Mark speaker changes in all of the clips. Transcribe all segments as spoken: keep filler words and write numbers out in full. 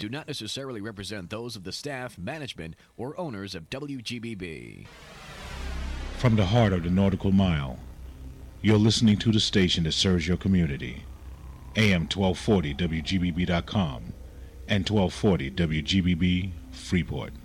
Speaker 1: do not necessarily represent those of the staff, management, or owners of W G B B.
Speaker 2: From the heart of the Nautical Mile, you're listening to the station that serves your community. A M twelve forty W G B B dot com and twelve forty W G B B Freeport.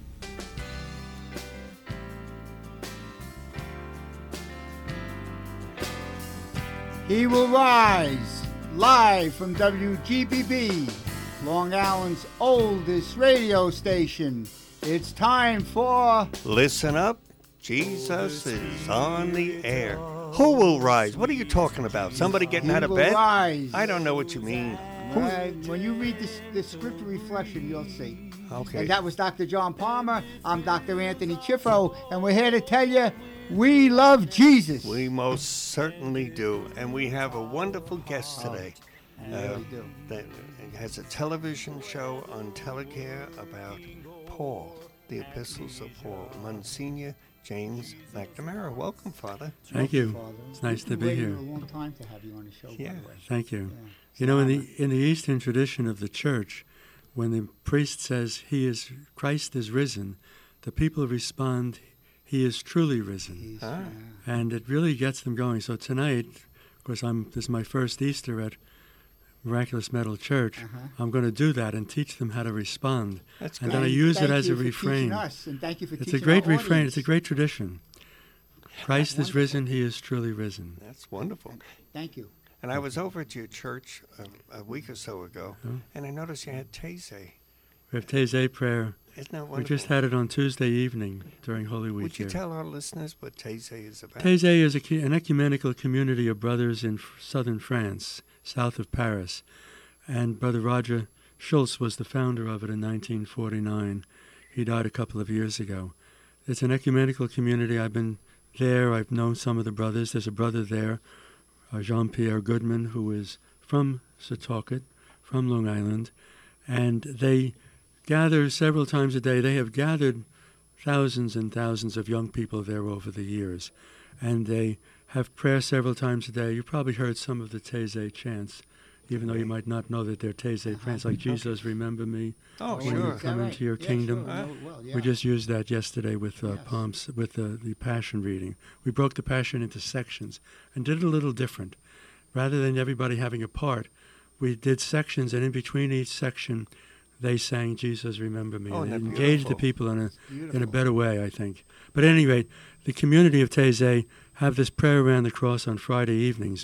Speaker 3: He will rise, live from W G B B, Long Island's oldest radio station. It's time for...
Speaker 4: Listen up, Jesus is on the air. Who will rise? What are you talking about? Somebody getting
Speaker 3: He
Speaker 4: out of
Speaker 3: will
Speaker 4: bed?
Speaker 3: rise.
Speaker 4: I don't know what you mean.
Speaker 3: Right. When you read this, this scripture reflection, you'll see.
Speaker 4: Okay.
Speaker 3: And that was Doctor John Palmer. I'm Doctor Anthony Chiffo, and we're here to tell you we love Jesus.
Speaker 4: We most certainly do. And we have a wonderful guest today.
Speaker 3: Oh,
Speaker 4: uh,
Speaker 3: we do.
Speaker 4: That has a television show on Telecare about Paul, the epistles of Paul. Monsignor James McNamara. Welcome, Father.
Speaker 5: Thank you.
Speaker 3: Father.
Speaker 5: It's nice to
Speaker 3: We've
Speaker 5: be
Speaker 3: waited
Speaker 5: here.
Speaker 3: a long time to have you on the show,
Speaker 4: Yeah.
Speaker 3: by the way.
Speaker 5: Thank you.
Speaker 3: Yeah.
Speaker 5: You know, in the in the Eastern tradition of the church, when the priest says he is Christ is risen, the people respond, "He is truly risen,"
Speaker 3: He's,
Speaker 4: Ah.
Speaker 3: uh,
Speaker 5: and it really gets them going. So tonight, of course, I'm this is my first Easter at Miraculous Metal Church.
Speaker 3: Uh-huh.
Speaker 5: I'm going to do that and teach them how to respond.
Speaker 4: That's
Speaker 5: And
Speaker 4: good.
Speaker 5: then I
Speaker 3: and
Speaker 5: use it
Speaker 3: thank
Speaker 5: as
Speaker 3: you
Speaker 5: a
Speaker 3: for
Speaker 5: refrain.
Speaker 3: teaching us, and thank you for
Speaker 5: It's
Speaker 3: teaching
Speaker 5: a great
Speaker 3: our
Speaker 5: refrain.
Speaker 3: audience.
Speaker 5: It's a great tradition. Christ is
Speaker 3: wonderful.
Speaker 5: risen. He is truly risen.
Speaker 4: That's wonderful.
Speaker 3: Thank you.
Speaker 4: And I was over at your church a, a week or so ago,
Speaker 5: Oh.
Speaker 4: and I noticed you had Taizé.
Speaker 5: We have Taizé prayer.
Speaker 4: Isn't that wonderful?
Speaker 5: We just had it on Tuesday evening during Holy Week.
Speaker 4: Would you
Speaker 5: here.
Speaker 4: tell our listeners what Taizé is about?
Speaker 5: Taizé is a, cu- an ecumenical community of brothers in f- southern France, south of Paris. And Brother Roger Schultz was the founder of it in nineteen forty-nine. He died a couple of years ago. It's an ecumenical community. I've been there. I've known some of the brothers. There's a brother there, uh, Jean-Pierre Goodman, who is from Setauket, from Long Island. And they gather several times a day. They have gathered thousands and thousands of young people there over the years. And they have prayer several times a day. You probably heard some of the Taizé chants, even though you might not know that they're Taizé chants, like Jesus, remember me.
Speaker 4: Oh,
Speaker 5: when you
Speaker 4: sure.
Speaker 3: Is that
Speaker 5: come
Speaker 3: right?
Speaker 5: into your
Speaker 3: Yeah,
Speaker 5: kingdom.
Speaker 3: sure. I know it well, yeah.
Speaker 5: We just used that yesterday with uh,
Speaker 3: Yes.
Speaker 5: Palms, with the, the Passion reading. We broke the Passion into sections and did it a little different. Rather than everybody having a part, we did sections, and in between each section, they sang "Jesus, Remember Me."
Speaker 4: Oh,
Speaker 5: and it
Speaker 4: isn't that
Speaker 5: engaged the
Speaker 4: beautiful?
Speaker 5: people in a
Speaker 3: Beautiful.
Speaker 5: in a better way, I think. But at any rate, the community of Taizé have this prayer around the cross on Friday evenings.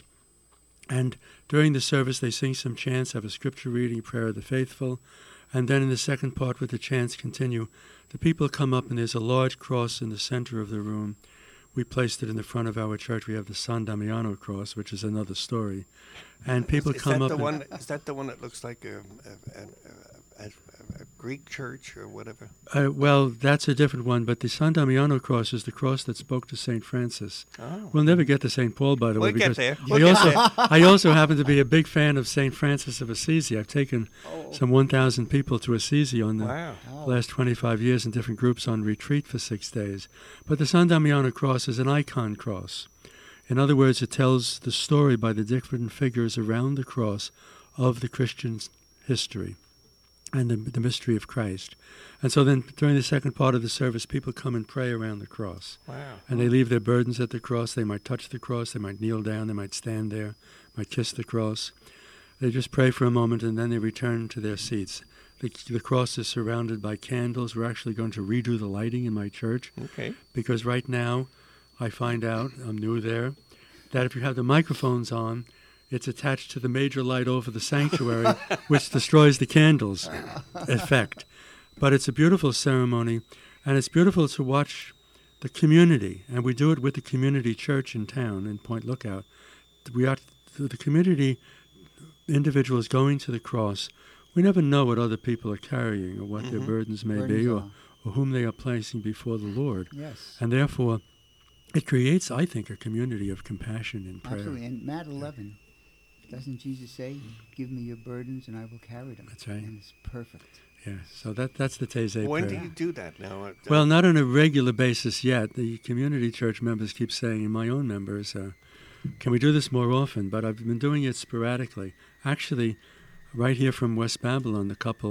Speaker 5: And during the service, they sing some chants, have a scripture reading, prayer of the faithful. And then in the second part, where the chants continue, the people come up, and there's a large cross in the center of the room. We placed it in the front of our church. We have the San Damiano cross, which is another story. And people
Speaker 4: is, is
Speaker 5: come
Speaker 4: that
Speaker 5: up
Speaker 4: the
Speaker 5: and-
Speaker 4: one? Is that the one that looks like a, a, a, a, a, a Greek church or whatever?
Speaker 5: Uh, well, that's a different one, but the San Damiano cross is the cross that spoke to Saint Francis.
Speaker 4: Oh.
Speaker 5: We'll never get to Saint Paul, by the
Speaker 4: We'll
Speaker 5: way,
Speaker 4: get
Speaker 5: because
Speaker 4: there.
Speaker 5: I
Speaker 4: We'll get
Speaker 5: also
Speaker 4: there.
Speaker 5: I also happen to be a big fan of Saint Francis of Assisi. I've taken
Speaker 3: Oh.
Speaker 5: some one thousand people to Assisi on the
Speaker 4: Wow.
Speaker 3: Oh.
Speaker 5: last twenty-five years in different groups on retreat for six days. But the San Damiano cross is an icon cross. In other words, it tells the story by the different figures around the cross of the Christian history and the, the mystery of Christ. And so then during the second part of the service, people come and pray around the cross.
Speaker 4: Wow.
Speaker 5: And they leave their burdens at the cross. They might touch the cross. They might kneel down. They might stand there, might kiss the cross. They just pray for a moment, and then they return to their seats. The, the cross is surrounded by candles. We're actually going to redo the lighting in my church,
Speaker 4: Okay.
Speaker 5: because right now I find out, I'm new there, that if you have the microphones on, it's attached to the major light over the sanctuary, which destroys the candles effect. But it's a beautiful ceremony, and it's beautiful to watch the community, and we do it with the community church in town in Point Lookout. We are the community individuals going to the cross. We never know what other people are carrying or what their
Speaker 4: Mhm.
Speaker 5: burdens may
Speaker 3: Burdens
Speaker 5: be, or,
Speaker 3: are.
Speaker 5: or whom they are placing before the Lord.
Speaker 3: Yes.
Speaker 5: And therefore, it creates, I think, a community of compassion and prayer.
Speaker 3: Absolutely. And Matt eleven, doesn't Jesus say, "Give me your burdens and I will carry them"?
Speaker 5: That's right.
Speaker 3: And it's perfect.
Speaker 5: Yeah, so that that's the Taizé
Speaker 4: When do
Speaker 5: prayer.
Speaker 4: you do that now? Uh,
Speaker 5: Well, not on a regular basis yet. The community church members keep saying, and my own members, uh, can we do this more often? But I've been doing it sporadically. Actually, right here from West Babylon, the couple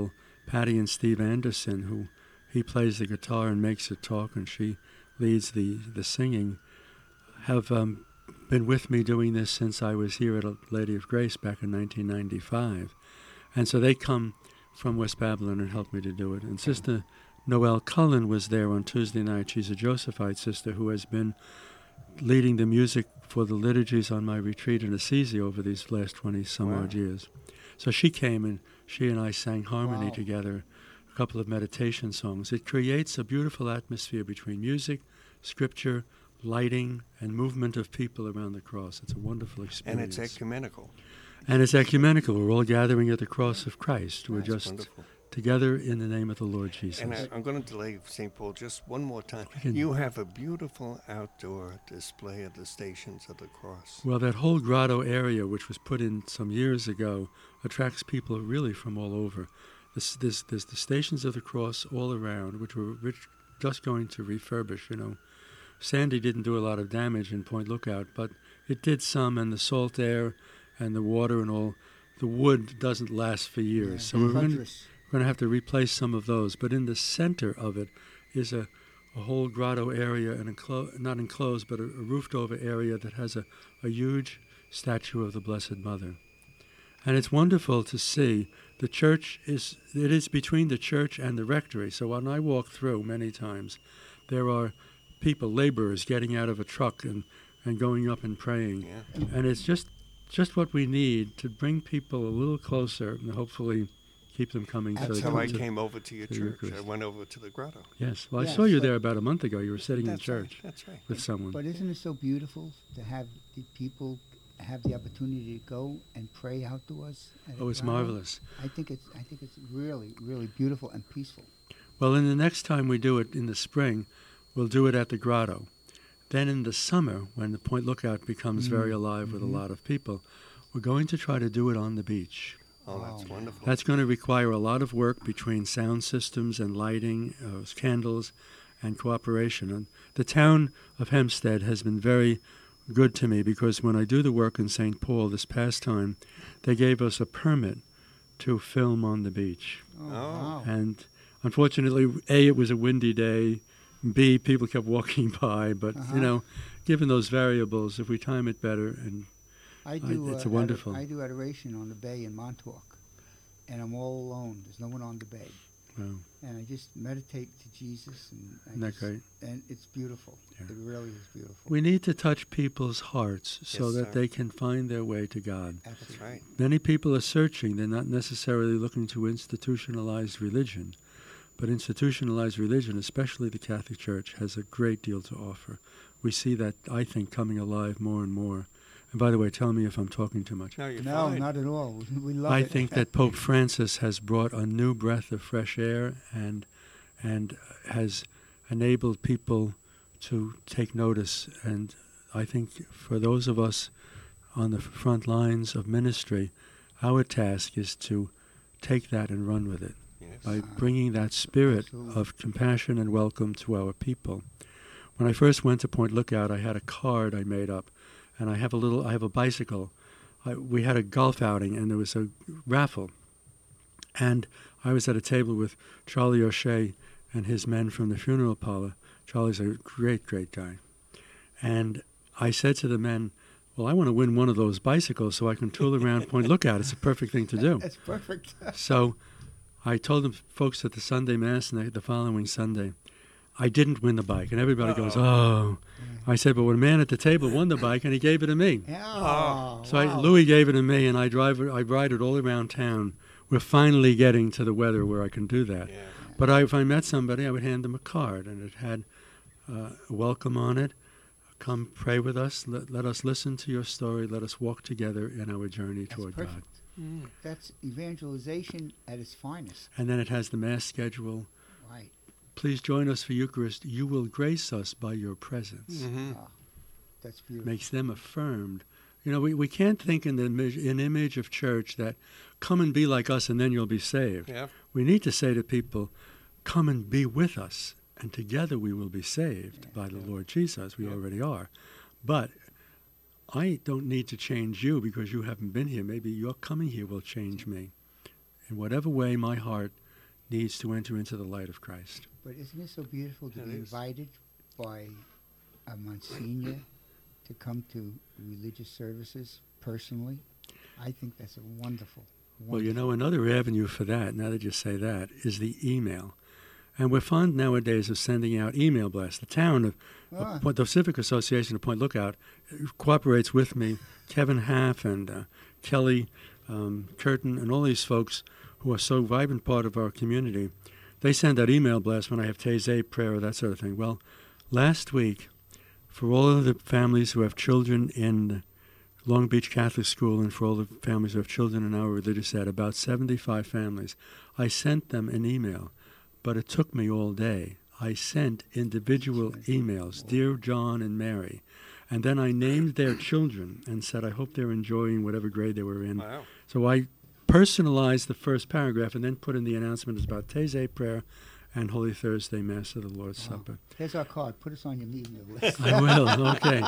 Speaker 5: Patty and Steve Anderson, who he plays the guitar and makes it talk, and she leads the, the singing, have um, been with me doing this since I was here at Lady of Grace back in nineteen ninety-five. And so they come from West Babylon and help me to do it. And Sister Noelle Cullen was there on Tuesday night. She's a Josephite sister who has been leading the music for the liturgies on my retreat in Assisi over these last twenty-some-odd
Speaker 4: Wow.
Speaker 5: years. So she came and she and I sang harmony
Speaker 3: Wow.
Speaker 5: together, a couple of meditation songs. It creates a beautiful atmosphere between music, scripture, lighting, and movement of people around the cross. It's a wonderful
Speaker 4: And
Speaker 5: experience.
Speaker 4: it's ecumenical.
Speaker 5: And it's ecumenical. We're all gathering at the cross of Christ. We're
Speaker 4: That's
Speaker 5: just
Speaker 4: wonderful.
Speaker 5: together in the name of the Lord Jesus.
Speaker 4: And I, I'm going to delay Saint Paul just one more time.
Speaker 5: can-
Speaker 4: You have a beautiful outdoor display of the Stations of the Cross.
Speaker 5: Well, that whole grotto area, which was put in some years ago, attracts people really from all over. This, this, there's the Stations of the Cross all around, which we're rich, just going to refurbish. You know, Sandy didn't do a lot of damage in Point Lookout, but it did some, and the salt air and the water and all. The wood doesn't last for years,
Speaker 3: Yeah,
Speaker 5: so we're going to
Speaker 3: treacherous.
Speaker 5: We're going to have to replace some of those. But in the center of it is a, a whole grotto area, an enclo- not enclosed, but a, a roofed-over area that has a, a huge statue of the Blessed Mother. And it's wonderful to see. The church is, it is between the church and the rectory. So when I walk through many times, there are people, laborers, getting out of a truck and, and going up and praying.
Speaker 4: Yeah.
Speaker 5: And it's just, just what we need to bring people a little closer and hopefully keep them coming to
Speaker 4: That's
Speaker 5: the
Speaker 4: how I
Speaker 5: to-
Speaker 4: came over to your
Speaker 5: to the
Speaker 4: church. I
Speaker 5: Eucharist.
Speaker 4: went over to the grotto.
Speaker 5: Yes. Well, I
Speaker 3: Yeah,
Speaker 5: saw you
Speaker 3: so-
Speaker 5: there about a month ago. You were sitting in
Speaker 4: That's
Speaker 5: church
Speaker 4: Right. That's right.
Speaker 5: with someone.
Speaker 3: But isn't it so beautiful to have the people have the opportunity to go and pray outdoors? at a
Speaker 5: Oh, it's
Speaker 3: grotto?
Speaker 5: marvelous.
Speaker 3: I think it's I think it's really really beautiful and peaceful.
Speaker 5: Well, in the next time we do it in the spring, we'll do it at the grotto. Then in the summer, when the Point Lookout becomes very alive with a lot of people, we're going to try to do it on the beach.
Speaker 4: Oh, that's
Speaker 3: Wow.
Speaker 4: wonderful.
Speaker 5: That's going to require a lot of work between sound systems and lighting, uh, candles, and cooperation. And the town of Hempstead has been very good to me because when I do the work in Saint Paul this past time, they gave us a permit to film on the beach.
Speaker 3: Oh,
Speaker 4: Oh.
Speaker 3: wow.
Speaker 5: And unfortunately, A, it was a windy day. B, people kept walking by. But,
Speaker 3: Uh-huh.
Speaker 5: you know, given those variables, if we time it better, and
Speaker 3: I do.
Speaker 5: it's
Speaker 3: uh,
Speaker 5: a wonderful-
Speaker 3: ado- I do adoration on the bay in Montauk, and I'm all alone. There's no one on the bay,
Speaker 5: well,
Speaker 3: and I just meditate to Jesus, and I
Speaker 5: isn't that
Speaker 3: just-
Speaker 5: great?
Speaker 3: And it's beautiful.
Speaker 5: Yeah.
Speaker 3: It really is beautiful.
Speaker 5: We need to touch people's hearts so
Speaker 4: Yes,
Speaker 5: that
Speaker 4: sir.
Speaker 5: they can find their way to God.
Speaker 4: That's
Speaker 3: Absolutely.
Speaker 4: right.
Speaker 5: Many people are searching. They're not necessarily looking to institutionalize religion. But institutionalized religion, especially the Catholic Church, has a great deal to offer. We see that, I think, coming alive more and more. And by the way, tell me if I'm talking too much.
Speaker 4: No, you're
Speaker 3: No,
Speaker 4: fine.
Speaker 3: not at all. We love
Speaker 5: I
Speaker 3: it.
Speaker 5: think that Pope Francis has brought a new breath of fresh air and and has enabled people to take notice. And I think for those of us on the front lines of ministry, our task is to take that and run with it
Speaker 4: Yes.
Speaker 5: by bringing that spirit
Speaker 3: Absolutely.
Speaker 5: of compassion and welcome to our people. When I first went to Point Lookout, I had a card I made up, and I have a little, I have a bicycle. I, we had a golf outing, and there was a raffle, and I was at a table with Charlie O'Shea and his men from the funeral parlor. Charlie's a great, great guy, and I said to the men, "Well, I want to win one of those bicycles so I can tool around Point Lookout. It's a perfect thing to do."
Speaker 3: That's perfect.
Speaker 5: So I told the folks at the Sunday Mass and the, the following Sunday, I didn't win the bike. And everybody goes, oh. I said, but when a man at the table won the bike, and he gave it to me.
Speaker 3: Oh,
Speaker 5: So I,
Speaker 3: wow.
Speaker 5: Louis gave it to me, and I drive it, I ride it all around town. We're finally getting to the weather where I can do that.
Speaker 4: Yeah.
Speaker 5: But I, if I met somebody, I would hand them a card, and it had uh, a welcome on it. Come pray with us. Let, let us listen to your story. Let us walk together in our journey
Speaker 3: That's
Speaker 5: toward
Speaker 3: perfect.
Speaker 5: God.
Speaker 4: Mm.
Speaker 3: That's evangelization at its finest.
Speaker 5: And then it has the Mass schedule.
Speaker 3: Right.
Speaker 5: Please join us for Eucharist. You will grace us by your presence.
Speaker 4: Mhm.
Speaker 3: Ah, that's beautiful.
Speaker 5: Makes them affirmed. You know, we, we can't think in the image, in image of church that come and be like us and then you'll be saved.
Speaker 4: Yeah.
Speaker 5: We need to say to people, come and be with us and together we will be saved by the Lord Jesus. We
Speaker 4: Yeah.
Speaker 5: already are. But I don't need to change you because you haven't been here. Maybe your coming here will change me. In whatever way my heart needs to enter into the light of Christ.
Speaker 3: But isn't it so beautiful to
Speaker 4: It
Speaker 3: be
Speaker 4: is.
Speaker 3: invited by a Monsignor to come to religious services personally? I think that's a wonderful, wonderful.
Speaker 5: Well, you know, another avenue for that, now that you say that, is the email. And we're fond nowadays of sending out email blasts. The town of,
Speaker 3: Ah.
Speaker 5: of the Civic Association of Point Lookout cooperates with me, Kevin Haff and uh, Kelly um, Curtin and all these folks who are so vibrant part of our community. They send out email blasts when I have Taizé prayer or that sort of thing. Well, last week, for all of the families who have children in Long Beach Catholic School and for all the families who have children in our religious ed, about seventy-five families, I sent them an email. But it took me all day. I sent individual emails, Dear John and Mary, and then I named their children and said, I hope they're enjoying whatever grade they were in.
Speaker 4: Wow.
Speaker 5: So I personalized the first paragraph and then put in the announcement about Taizé prayer and Holy Thursday Mass of the Lord's
Speaker 3: Wow.
Speaker 5: Supper.
Speaker 3: Here's our card. Put us on your email list.
Speaker 5: I will, okay.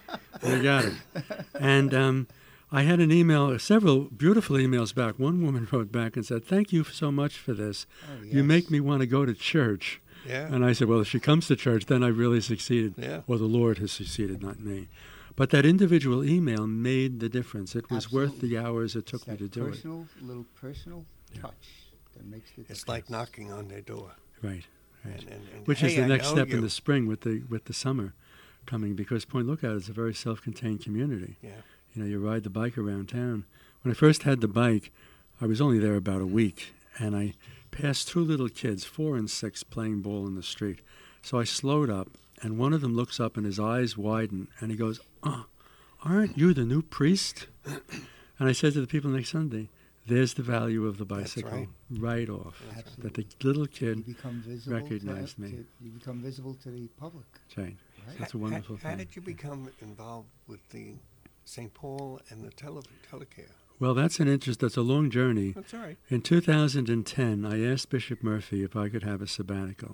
Speaker 5: We got it. And um, I had an email, several beautiful emails back. One woman wrote back and said, thank you so much for this.
Speaker 3: Oh,
Speaker 5: You
Speaker 3: yes.
Speaker 5: make me want to go to church.
Speaker 4: Yeah.
Speaker 5: And I said, well, if she comes to church, then I really succeeded.
Speaker 4: Yeah.
Speaker 5: Well, the Lord has succeeded, not me. But that individual email made the difference. It was worth
Speaker 3: Absolutely.
Speaker 5: the hours it took
Speaker 3: It's
Speaker 5: me
Speaker 3: that
Speaker 5: to do it.
Speaker 3: personal, little personal touch that makes the
Speaker 4: It's
Speaker 3: difference.
Speaker 4: like knocking on their door.
Speaker 5: Right, right.
Speaker 4: And, and, and,
Speaker 5: Which
Speaker 4: hey,
Speaker 5: is the
Speaker 4: I
Speaker 5: next
Speaker 4: know
Speaker 5: step
Speaker 4: you.
Speaker 5: in the spring with the with the summer coming, because Point Lookout is a very self-contained community.
Speaker 4: Yeah.
Speaker 5: You know, you ride the bike around town. When I first had the bike, I was only there about a week, and I passed two little kids, four and six, playing ball in the street. So I slowed up, and one of them looks up, and his eyes widen, and he goes, oh, aren't you the new priest? And I said to the people next Sunday, there's the value of the
Speaker 4: That's
Speaker 5: bicycle
Speaker 4: right.
Speaker 5: right off.
Speaker 3: Absolutely.
Speaker 5: That the little
Speaker 3: You
Speaker 5: kid,
Speaker 3: become visible.
Speaker 5: recognized
Speaker 3: to,
Speaker 5: me.
Speaker 3: To, you become visible to the public.
Speaker 5: right,
Speaker 3: Right?
Speaker 5: that's a
Speaker 4: How-
Speaker 5: wonderful
Speaker 4: how, how
Speaker 5: thing.
Speaker 4: did you become involved with the Saint Paul and the tele- telecare?
Speaker 5: Well, that's an interest, that's a long journey.
Speaker 4: That's all right.
Speaker 5: In two thousand ten, I asked Bishop Murphy if I could have a sabbatical.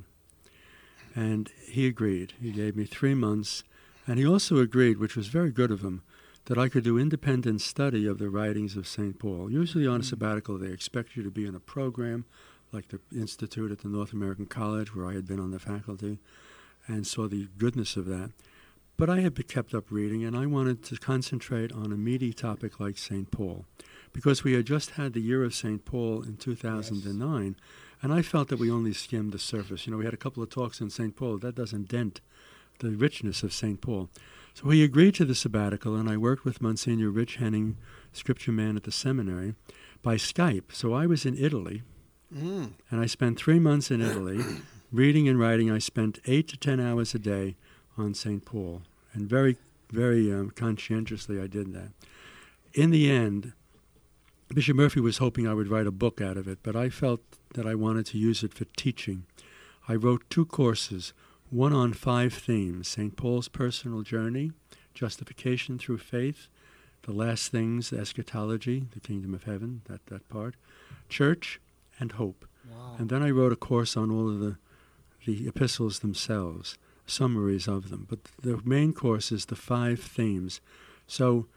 Speaker 5: And he agreed. He gave me three months. And he also agreed, which was very good of him, that I could do independent study of the writings of Saint Paul. Usually on a sabbatical, they expect you to be in a program, like the Institute at the North American College, where I had been on the faculty, and saw the goodness of that. But I had been kept up reading, and I wanted to concentrate on a meaty topic like Saint Paul, because we had just had the year of Saint Paul in two thousand nine, and I felt that we only skimmed the surface. You know, we had a couple of talks on Saint Paul. That doesn't dent the richness of Saint Paul. So he agreed to the sabbatical, and I worked with Monsignor Rich Henning, scripture man at the seminary, by Skype. So I was in Italy,
Speaker 4: Mm.
Speaker 5: and I spent three months in Italy, reading and writing. I spent eight to ten hours a day on Saint Paul, and very, very um, conscientiously I did that. In the end, Bishop Murphy was hoping I would write a book out of it, but I felt that I wanted to use it for teaching. I wrote two courses, one on five themes: Saint Paul's personal journey, justification through faith, the last things, eschatology, the kingdom of heaven, that, that part, church, and hope.
Speaker 3: Wow.
Speaker 5: And then I wrote a course on all of the, the epistles themselves, summaries of them. But the main course is the five themes. So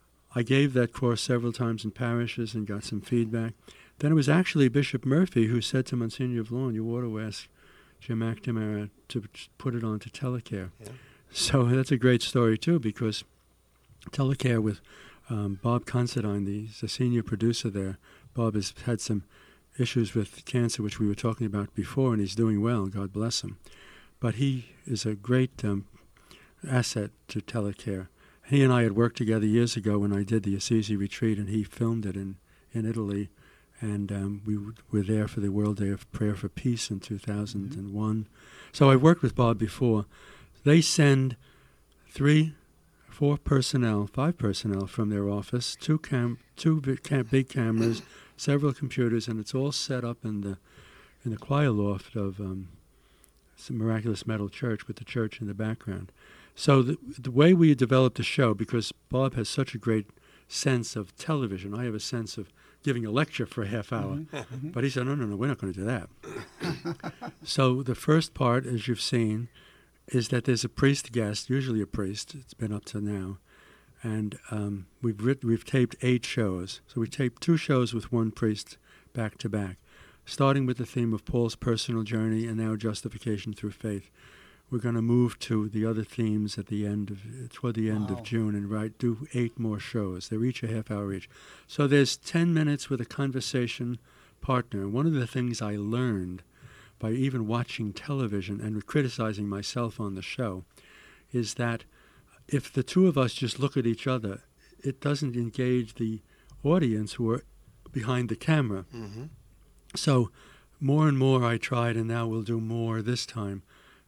Speaker 5: I gave that course several times in parishes and got some feedback. Then it was actually Bishop Murphy who said to Monsignor Vlon, you ought to ask Jim McNamara to put it on to Telecare.
Speaker 4: Yeah.
Speaker 5: So that's a great story, too, because Telecare with um, Bob Considine, the, the senior producer there, Bob has had some issues with cancer, which we were talking about before, and he's doing well, God bless him. But he is a great um, asset to Telecare. He and I had worked together years ago when I did the Assisi retreat, and he filmed it in, in Italy. And um, we w- were there for the World Day of Prayer for Peace in two thousand one. So I've worked with Bob before. They send three, four personnel, five personnel from their office, two cam, two big, cam- big cameras, several computers, and it's all set up in the in the choir loft of um, some Miraculous Metal Church with the church in the background. So the, the way we developed the show, because Bob has such a great sense of television, I have a sense of giving a lecture for a half hour. But he said, no, no, no, we're not going to do that. So the first part, as you've seen, is that there's a priest guest, usually a priest. It's been up to now. And um, we've writ- we've taped eight shows. So we taped two shows with one priest back to back. starting with the theme of Paul's personal journey and now justification through faith. We're going to move to the other themes at the end of toward the end
Speaker 3: Wow.
Speaker 5: of June and write do eight more shows. They're each a half hour each. So there's ten minutes with a conversation partner. One of the things I learned by even watching television and criticizing myself on the show is that if the two of us just look at each other, it doesn't engage the audience who are behind the camera.
Speaker 4: Mm-hmm.
Speaker 5: So more and more I tried, and now we'll do more this time,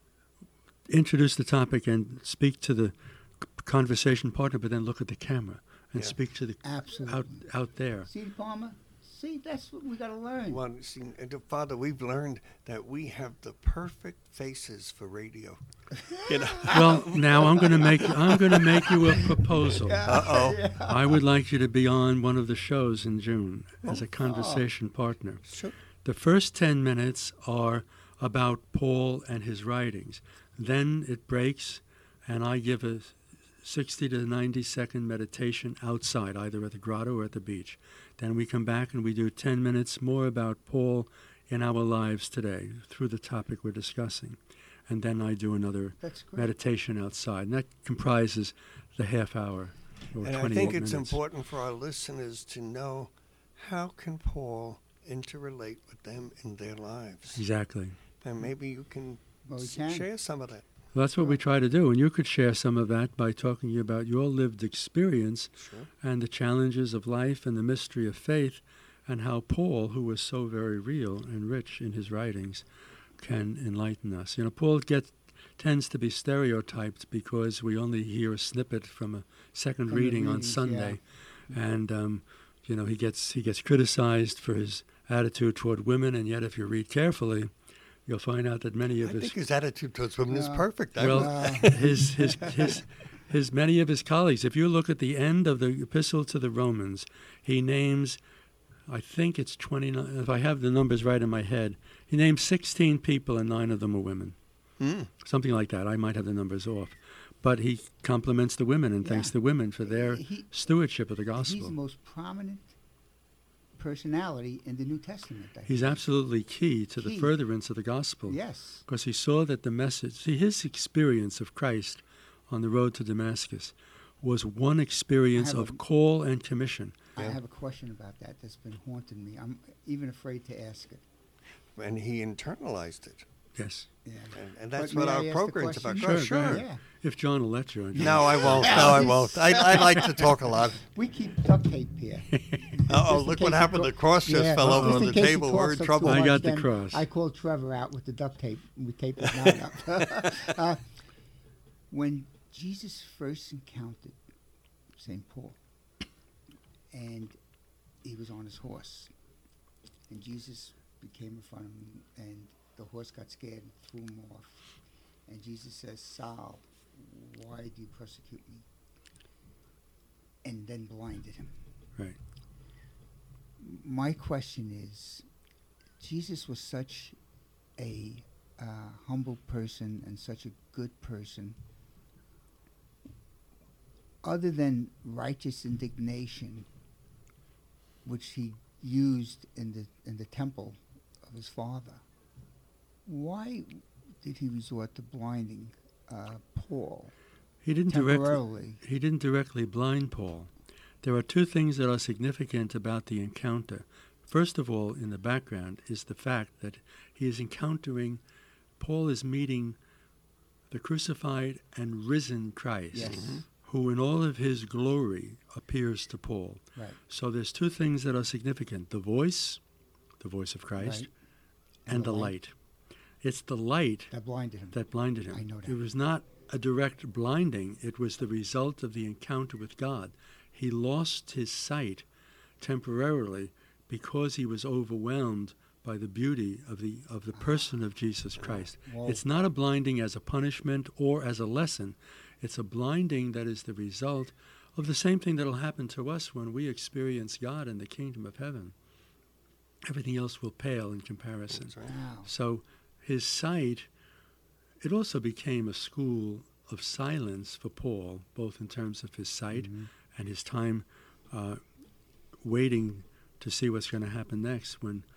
Speaker 5: introduce the topic and speak to the c- conversation partner, but then look at the camera and
Speaker 4: Yeah.
Speaker 5: speak to the
Speaker 3: Absolutely.
Speaker 5: out out there.
Speaker 3: See, Palmer? See, that's what we got to learn.
Speaker 4: Well, see, and, uh, Father, we've learned that we have the perfect faces for radio. You know?
Speaker 5: Well, now I'm going to make I'm going to make you a proposal.
Speaker 4: Uh-oh.
Speaker 5: I would like you to be on one of the shows in June as a conversation partner.
Speaker 4: Sure.
Speaker 5: The first ten minutes are about Paul and his writings. Then it breaks, and I give a sixty to ninety second meditation outside, either at the grotto or at the beach. Then we come back and we do ten minutes more about Paul in our lives today through the topic we're discussing. And then I do another
Speaker 3: That's great.
Speaker 5: meditation outside. And that comprises the half hour or
Speaker 4: And I
Speaker 5: twenty-eight
Speaker 4: think it's
Speaker 5: minutes.
Speaker 4: important for our listeners to know how can Paul interrelate with them in their lives.
Speaker 5: Exactly.
Speaker 4: And maybe you can,
Speaker 3: Well, we
Speaker 4: s-
Speaker 3: can.
Speaker 4: share some of that.
Speaker 5: Well, that's what we try to do. And you could share some of that by talking about your lived experience
Speaker 4: Sure.
Speaker 5: and the challenges of life and the mystery of faith, and how Paul, who was so very real and rich in his writings, can enlighten us. You know, Paul gets tends to be stereotyped because we only hear a snippet from a second
Speaker 3: From the
Speaker 5: reading on
Speaker 3: readings,
Speaker 5: Sunday, and um, you know he gets he gets criticized for his attitude toward women, and yet if you read carefully, you'll find out that many
Speaker 4: I
Speaker 5: of his
Speaker 4: think his attitude towards women is
Speaker 3: Yeah.
Speaker 4: perfect. I
Speaker 5: well,
Speaker 4: would-
Speaker 5: his his his his many of his colleagues. If you look at the end of the epistle to the Romans, he names, I think it's twenty-nine. If I have the numbers right in my head, he names sixteen people, and nine of them are women.
Speaker 4: Mm.
Speaker 5: Something like that. I might have the numbers off, but he compliments the women and thanks
Speaker 3: Yeah.
Speaker 5: the women for their
Speaker 3: He-
Speaker 5: stewardship of the
Speaker 3: He's
Speaker 5: gospel.
Speaker 3: the most prominent personality in the New Testament. I
Speaker 5: He's
Speaker 3: think.
Speaker 5: absolutely key to the
Speaker 3: Key.
Speaker 5: furtherance of the gospel.
Speaker 3: Yes.
Speaker 5: Because he saw that the message, see, his experience of Christ on the road to Damascus was one experience
Speaker 3: I have
Speaker 5: of
Speaker 3: a-
Speaker 5: call and commission.
Speaker 3: I
Speaker 4: Yeah.
Speaker 3: have a question about that that's been haunting me. I'm even afraid to ask it.
Speaker 4: And he internalized it.
Speaker 5: Yes.
Speaker 3: Yeah.
Speaker 4: And, and that's
Speaker 3: But
Speaker 4: what
Speaker 3: may I
Speaker 4: our
Speaker 3: ask the
Speaker 4: program's about.
Speaker 3: question?
Speaker 4: Go-
Speaker 5: Sure,
Speaker 4: sure.
Speaker 5: go ahead.
Speaker 3: Yeah.
Speaker 5: If John will let you.
Speaker 4: No, I won't. No, I won't. I, I like to talk a lot.
Speaker 3: We keep duct tape here.
Speaker 4: Uh-oh,
Speaker 3: Just in
Speaker 4: look
Speaker 3: case
Speaker 4: what
Speaker 3: he
Speaker 4: happened.
Speaker 3: talk-
Speaker 4: The cross just
Speaker 3: Yeah,
Speaker 4: fell over
Speaker 3: just
Speaker 4: on
Speaker 3: in
Speaker 4: the
Speaker 3: case he
Speaker 4: table. We're
Speaker 3: talks
Speaker 4: in
Speaker 3: up
Speaker 4: trouble.
Speaker 3: too
Speaker 5: I
Speaker 3: much,
Speaker 5: got the
Speaker 3: then
Speaker 5: cross.
Speaker 3: I called Trevor out with the duct tape. And we taped his mouth up. uh, when Jesus first encountered Saint Paul, and he was on his horse, and Jesus came in front of him, and the horse got scared and threw him off. And Jesus says, Saul, why do you persecute me? And then blinded him.
Speaker 5: Right.
Speaker 3: My question is, Jesus was such a uh, humble person and such a good person. Other than righteous indignation, which he used in the in the temple of his father, why did he resort to blinding uh, Paul
Speaker 5: He didn't directly
Speaker 3: temporarily?
Speaker 5: he didn't directly blind Paul. There are two things that are significant about the encounter. First of all, in the background is the fact that he is encountering, Paul is meeting the crucified and risen Christ,
Speaker 3: Yes. Mhm.
Speaker 5: who in all of his glory appears to Paul.
Speaker 3: Right.
Speaker 5: So there's two things that are significant: the voice, the voice of Christ,
Speaker 3: Right.
Speaker 5: and, the light. It's the light
Speaker 3: That blinded him.
Speaker 5: that blinded him.
Speaker 3: I know that.
Speaker 5: It was not a direct blinding. It was the result of the encounter with God. He lost his sight temporarily because he was overwhelmed by the beauty of the of the person of Jesus Christ.
Speaker 3: Whoa.
Speaker 5: It's not a blinding as a punishment or as a lesson. It's a blinding that is the result of the same thing that will happen to us when we experience God in the kingdom of heaven. Everything else will pale in comparison.
Speaker 4: That's right.
Speaker 3: Wow.
Speaker 5: So his sight, it also became a school of silence for Paul, both in terms of his sight
Speaker 3: Mhm.
Speaker 5: and his time uh, waiting to see what's going to happen next when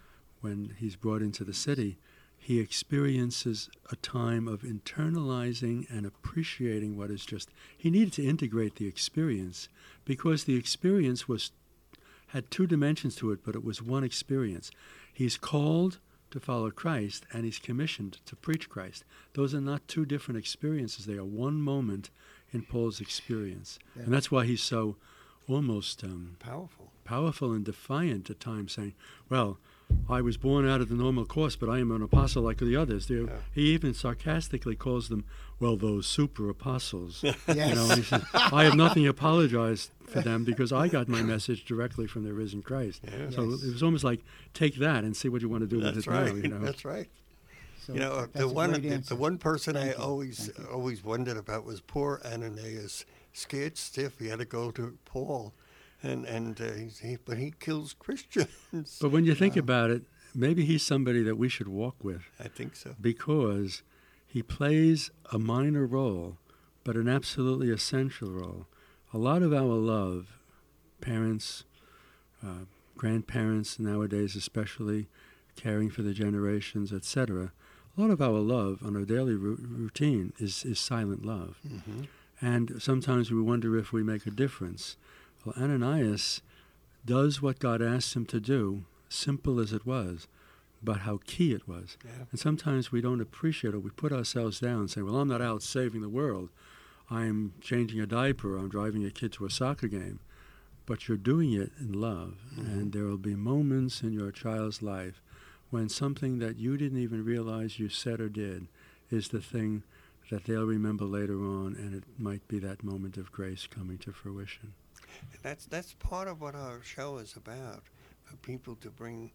Speaker 5: when he's brought into the city, he experiences a time of internalizing and appreciating what is just. He needed to integrate the experience because the experience was had two dimensions to it, but it was one experience. He's called to follow Christ, and he's commissioned to preach Christ. Those are not two different experiences. They are one moment in Paul's experience. Yeah. And that's why he's so almost um,
Speaker 4: powerful.
Speaker 5: powerful and defiant at times, saying, well, I was born out of the normal course, but I am an apostle like the others. Yeah. He even sarcastically calls them, well, those super apostles.
Speaker 3: Yes.
Speaker 5: You know, and he says, I have nothing to apologize for them because I got my message directly from the risen Christ.
Speaker 4: Yes.
Speaker 5: So it was almost like, take that and see what you want to do
Speaker 4: That's
Speaker 5: with it
Speaker 4: right.
Speaker 5: now. You know?
Speaker 4: That's right.
Speaker 3: So
Speaker 4: you know, the one the, the one person Thank I you. always always wondered about was poor Ananias, scared stiff. He had to go to Paul. And and uh, he, but he kills Christians.
Speaker 5: But when you think wow. about it, maybe he's somebody that we should walk with.
Speaker 4: I think so.
Speaker 5: Because he plays a minor role, but an absolutely essential role. A lot of our love, parents, uh, grandparents nowadays especially, caring for the generations, et cetera, a lot of our love on our daily ru- routine is, is silent love.
Speaker 4: Mm-hmm.
Speaker 5: And sometimes we wonder if we make a difference. Well, Ananias does what God asked him to do, simple as it was, but how key it was.
Speaker 4: Yeah.
Speaker 5: And sometimes we don't appreciate it. We put ourselves down and say, well, I'm not out saving the world. I'm changing a diaper. I'm driving a kid to a soccer game. But you're doing it in love.
Speaker 4: Mm-hmm.
Speaker 5: And there will be moments in your child's life when something that you didn't even realize you said or did is the thing that they'll remember later on, and it might be that moment of grace coming to fruition.
Speaker 4: That's that's part of what our show is about, for people to bring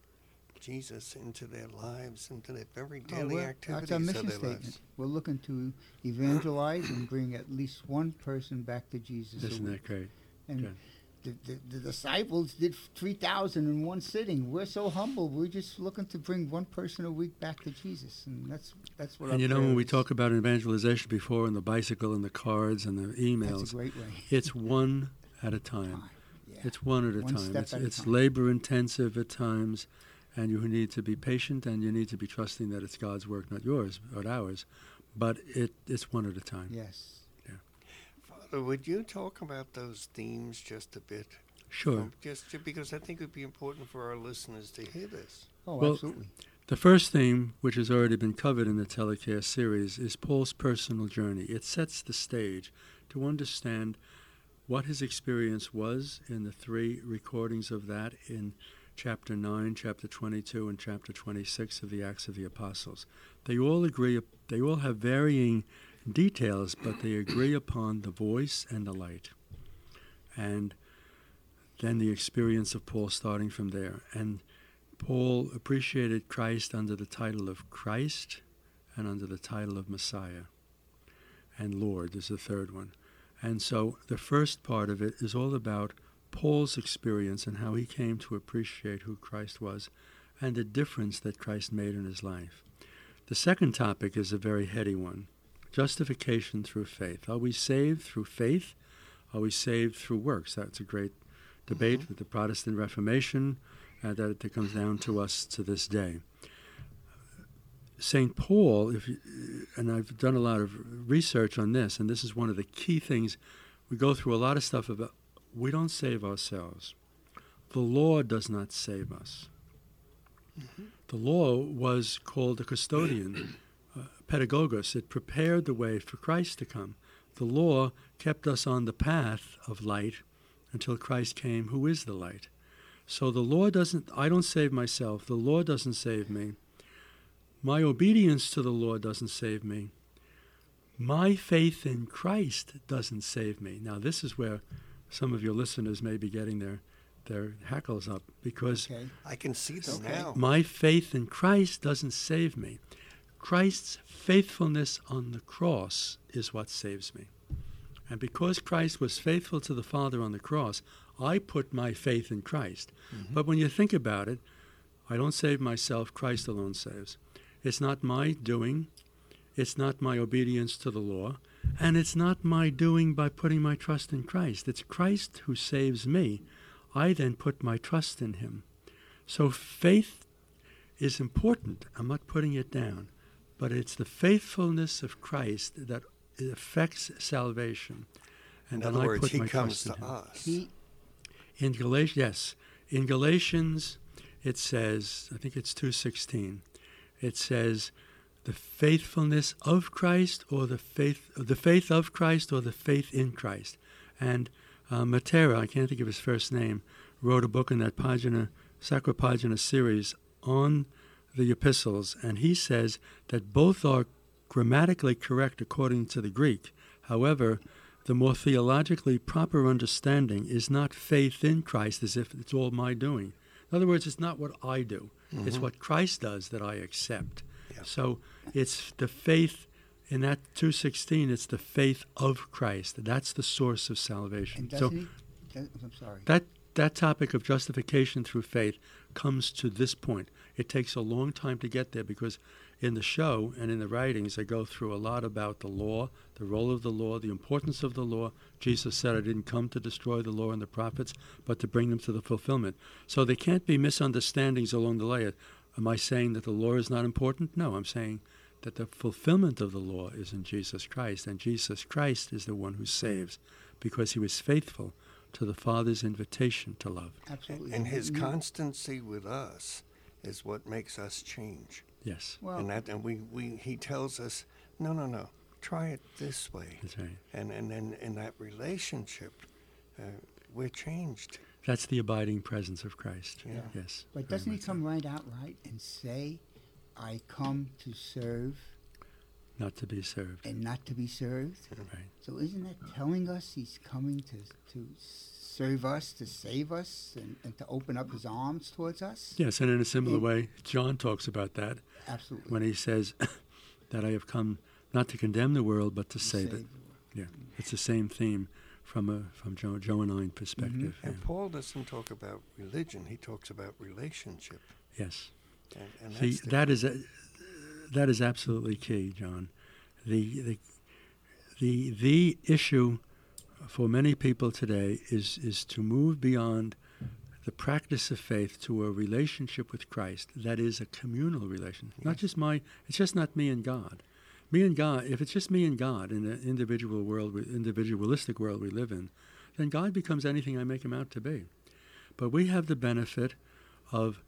Speaker 4: Jesus into their lives, into their very daily
Speaker 3: oh,
Speaker 4: activities
Speaker 3: that's our mission
Speaker 4: of their
Speaker 3: statement.
Speaker 4: lives.
Speaker 3: We're looking to evangelize and bring at least one person back to Jesus.
Speaker 5: Isn't that great?
Speaker 3: And
Speaker 5: Good.
Speaker 3: the, the, the disciples did three thousand in one sitting. We're so humble. We're just looking to bring one person a week back to Jesus, and that's that's what.
Speaker 5: And
Speaker 3: our
Speaker 5: you know, when we
Speaker 3: is.
Speaker 5: talk about evangelization before, and the bicycle, and the cards, and the emails,
Speaker 3: that's a great way.
Speaker 5: It's one at a time.
Speaker 3: Yeah.
Speaker 5: It's one at a
Speaker 3: One
Speaker 5: time.
Speaker 3: step
Speaker 5: It's,
Speaker 3: at a
Speaker 5: it's
Speaker 3: time.
Speaker 5: labor intensive at times, and you need to be patient, and you need to be trusting that it's God's work, not yours, but ours. But it, it's one at a time.
Speaker 3: Yes.
Speaker 4: Father, would you talk about those themes just a bit?
Speaker 5: Sure.
Speaker 4: Um, just to, because I think it would be important for our listeners to hear this.
Speaker 3: Oh,
Speaker 5: Well,
Speaker 3: absolutely.
Speaker 5: The first theme, which has already been covered in the Telecare series, is Paul's personal journey. It sets the stage to understand what his experience was in the three recordings of that in chapter nine, chapter twenty-two, and chapter twenty-six of the Acts of the Apostles. They all agree, they all have varying details, but they agree upon the voice and the light. And then the experience of Paul starting from there. And Paul appreciated Christ under the title of Christ and under the title of Messiah. And Lord is the third one. And so the first part of it is all about Paul's experience and how he came to appreciate who Christ was and the difference that Christ made in his life. The second topic is a very heady one, justification through faith. Are we saved through faith? Are we saved through works? That's a great debate mm-hmm. with the Protestant Reformation, uh, that it comes down to us to this day. Saint Paul, if you, and I've done a lot of research on this, and this is one of the key things. We go through a lot of stuff about, we don't save ourselves. The law does not save us. Mm-hmm. The law was called a custodian, uh, pedagogos. It prepared the way for Christ to come. The law kept us on the path of light until Christ came, who is the light. So the law doesn't, I don't save myself. The law doesn't save me. My obedience to the law doesn't save me. My faith in Christ doesn't save me. Now, this is where some of your listeners may be getting their, their hackles up, because
Speaker 4: okay. I can see them
Speaker 3: okay.
Speaker 4: now.
Speaker 5: My faith in Christ doesn't save me. Christ's faithfulness on the cross is what saves me. And because Christ was faithful to the Father on the cross, I put my faith in Christ. Mm-hmm. But when you think about it, I don't save myself, Christ alone saves. It's not my doing, it's not my obedience to the law, and it's not my doing by putting my trust in Christ. It's Christ who saves me. I then put my trust in him. So faith is important. I'm not putting it down. But it's the faithfulness of Christ that affects salvation. And
Speaker 4: in other
Speaker 5: then I
Speaker 4: words,
Speaker 5: put
Speaker 4: he
Speaker 5: my
Speaker 4: comes
Speaker 5: trust
Speaker 4: to
Speaker 5: in him.
Speaker 4: us.
Speaker 3: He,
Speaker 5: In Galatians, yes. In Galatians, it says, I think it's two sixteen, it says, the faithfulness of Christ or the faith, the faith of Christ or the faith in Christ. And uh, Matera, I can't think of his first name, wrote a book in that Pagina, Sacra Pagina series on the epistles, and he says that both are grammatically correct according to the Greek. However, the more theologically proper understanding is not faith in Christ as if it's all my doing. In other words, it's not what I do. Mm-hmm. It's what Christ does that I accept. Yeah. So it's the faith in that two sixteen, it's the faith of Christ. That's the source of salvation.
Speaker 3: And doesn't
Speaker 5: so
Speaker 3: he, does, I'm sorry.
Speaker 5: That, that topic of justification through faith comes to this point. It takes a long time to get there because in the show and in the writings, I go through a lot about the law, the role of the law, the importance of the law. Jesus said, I didn't come to destroy the law and the prophets, but to bring them to the fulfillment. So there can't be misunderstandings along the way. Am I saying that the law is not important? No, I'm saying that the fulfillment of the law is in Jesus Christ, and Jesus Christ is the one who saves because he was faithful to the Father's invitation to love.
Speaker 3: Absolutely.
Speaker 4: And his constancy with us is what makes us change.
Speaker 5: Yes.
Speaker 3: Well,
Speaker 4: and that, and we, we, he tells us, no, no, no, try it this way.
Speaker 5: That's right.
Speaker 4: And and then in that relationship, uh, we're changed.
Speaker 5: That's the abiding presence of Christ.
Speaker 4: Yeah.
Speaker 5: Yes.
Speaker 3: But doesn't he come right out right and say, I come to serve
Speaker 5: Not to be served.
Speaker 3: and not to be served?
Speaker 5: Right.
Speaker 3: So isn't that telling us he's coming to to serve us, to save us, and, and to open up his arms towards us?
Speaker 5: Yes, and in a similar
Speaker 3: And-
Speaker 5: way, John talks about that
Speaker 3: Absolutely.
Speaker 5: when he says that I have come not to condemn the world, but to save, it. Yeah, it's the same theme from a from Joe, Joe and I perspective.
Speaker 4: And
Speaker 5: Yeah.
Speaker 4: Paul doesn't talk about religion; he talks about relationship.
Speaker 5: Yes.
Speaker 4: And, and
Speaker 5: See,
Speaker 4: that's the-
Speaker 5: that is a, that is absolutely key, John. The the the the issue for many people today is is to move beyond the practice of faith to a relationship with Christ that is a communal relation. Not
Speaker 4: Yes.
Speaker 5: just my. It's just not me and God. Me and God. If it's just me and God in the individual world, individualistic world we live in, then God becomes anything I make him out to be. But we have the benefit of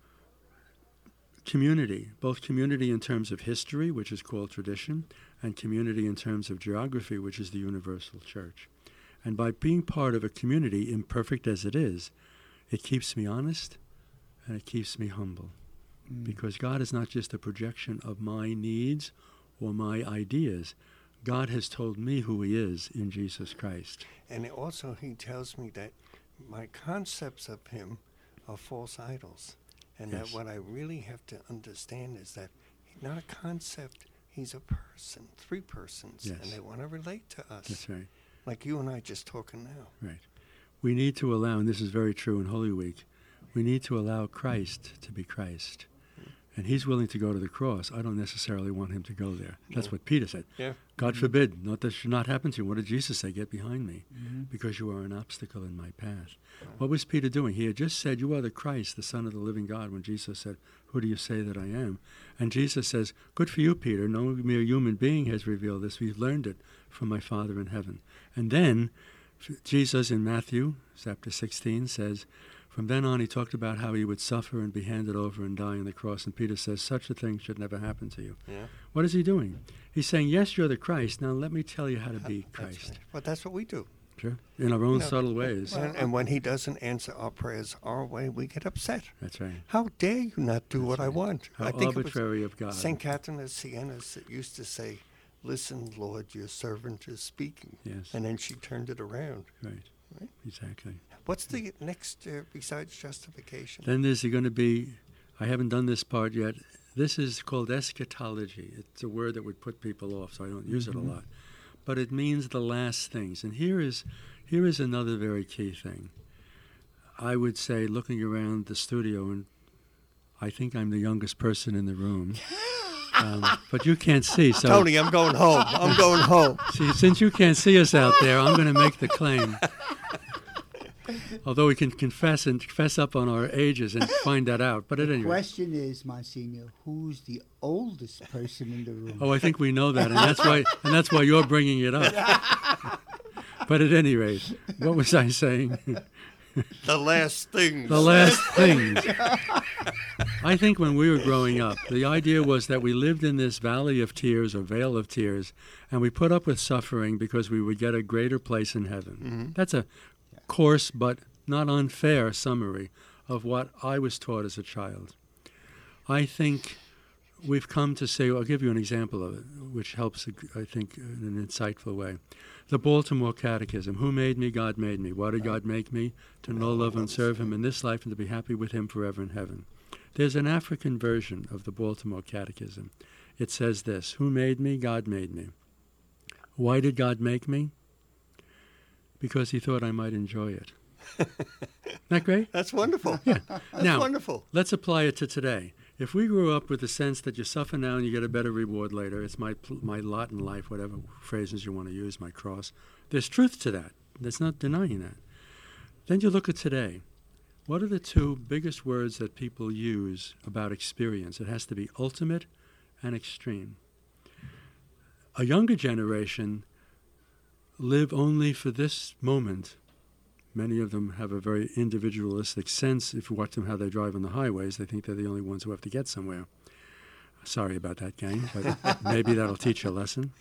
Speaker 5: community, both community in terms of history, which is called tradition, and community in terms of geography, which is the universal church. And by being part of a community, imperfect as it is, it keeps me honest and it keeps me humble.
Speaker 3: Mm.
Speaker 5: Because God is not just a projection of my needs or my ideas. God has told me who he is in Jesus Christ.
Speaker 4: And it also, he tells me that my concepts of him are false idols. And
Speaker 5: Yes.
Speaker 4: that what I really have to understand is that he's not a concept, he's a person, three persons.
Speaker 5: Yes.
Speaker 4: And they want to relate to us.
Speaker 5: That's right.
Speaker 4: Like you and I just talking now.
Speaker 5: Right. We need to allow, and this is very true in Holy Week, we need to allow Christ to be Christ. And he's willing to go to the cross. I don't necessarily want him to go there. That's
Speaker 4: No.
Speaker 5: what Peter said.
Speaker 4: Yeah.
Speaker 5: God forbid, not that should not happen to you. What did Jesus say? Get behind me,
Speaker 3: Mhm.
Speaker 5: because you are an obstacle in my path. What was Peter doing? He had just said, you are the Christ, the Son of the living God, when Jesus said, who do you say that I am? And Jesus says, good for you, Peter. No mere human being has revealed this. We've learned it from my Father in heaven. And then Jesus in Matthew chapter sixteen says, from then on he talked about how he would suffer and be handed over and die on the cross. And Peter says, such a thing should never happen to you.
Speaker 4: Yeah.
Speaker 5: What is he doing? He's saying, yes, you're the Christ. Now let me tell you how to be
Speaker 4: That's
Speaker 5: Christ.
Speaker 4: right. But that's what we do.
Speaker 5: Sure. In our own
Speaker 4: No.
Speaker 5: subtle ways.
Speaker 4: And, and when he doesn't answer our prayers our way, we get upset.
Speaker 5: That's right.
Speaker 4: How dare you not do
Speaker 5: That's
Speaker 4: what I
Speaker 5: right.
Speaker 4: want?
Speaker 5: How
Speaker 4: I think
Speaker 5: arbitrary of
Speaker 4: it
Speaker 5: God.
Speaker 4: was Saint Catherine of Siena that used to say, listen, Lord, your servant is speaking.
Speaker 5: Yes.
Speaker 4: And then she turned it around.
Speaker 5: Right.
Speaker 4: Right.
Speaker 5: Exactly.
Speaker 4: What's the next uh, besides justification?
Speaker 5: Then there's going to be, I haven't done this part yet. This is called eschatology. It's a word that would put people off, so I don't use it a lot. But it means the last things. And here is, here is another very key thing. I would say, looking around the studio, and I think I'm the youngest person in the room. Um, but you can't see, so
Speaker 4: Tony, I'm going home. I'm going home.
Speaker 5: see, since you can't see us out there, I'm going to make the claim. Although we can confess and fess up on our ages and find that out. But at
Speaker 3: The
Speaker 5: any rate.
Speaker 3: question is, Monsignor, who's the oldest person in the room?
Speaker 5: Oh, I think we know that, and that's why and that's why you're bringing it up. But at any rate, what was I saying?
Speaker 4: The last thing.
Speaker 5: The last things. I think when we were growing up, the idea was that we lived in this valley of tears or vale of tears, and we put up with suffering because we would get a greater place in heaven.
Speaker 4: Mm-hmm.
Speaker 5: That's a coarse but not unfair summary of what I was taught as a child. I think we've come to say, I'll give you an example of it, which helps, I think, in an insightful way. The Baltimore Catechism, who made me? God made me. Why did God make me? To know, love, and serve him in this life and to be happy with him forever in heaven. There's an African version of the Baltimore Catechism. It says this, who made me? God made me. Why did God make me? Because he thought I might enjoy it. Isn't that great?
Speaker 4: That's wonderful.
Speaker 5: Yeah.
Speaker 4: That's
Speaker 5: Now,
Speaker 4: wonderful.
Speaker 5: Let's apply it to today. If we grew up with the sense that you suffer now and you get a better reward later, it's my my lot in life, whatever phrases you want to use, my cross, there's truth to that. There's not denying that. Then you look at today. What are the two biggest words that people use about experience? It has to be ultimate and extreme. A younger generation live only for this moment. Many of them have a very individualistic sense. If you watch them how they drive on the highways, they think they're the only ones who have to get somewhere. Sorry about that, gang, but maybe that'll teach you a lesson.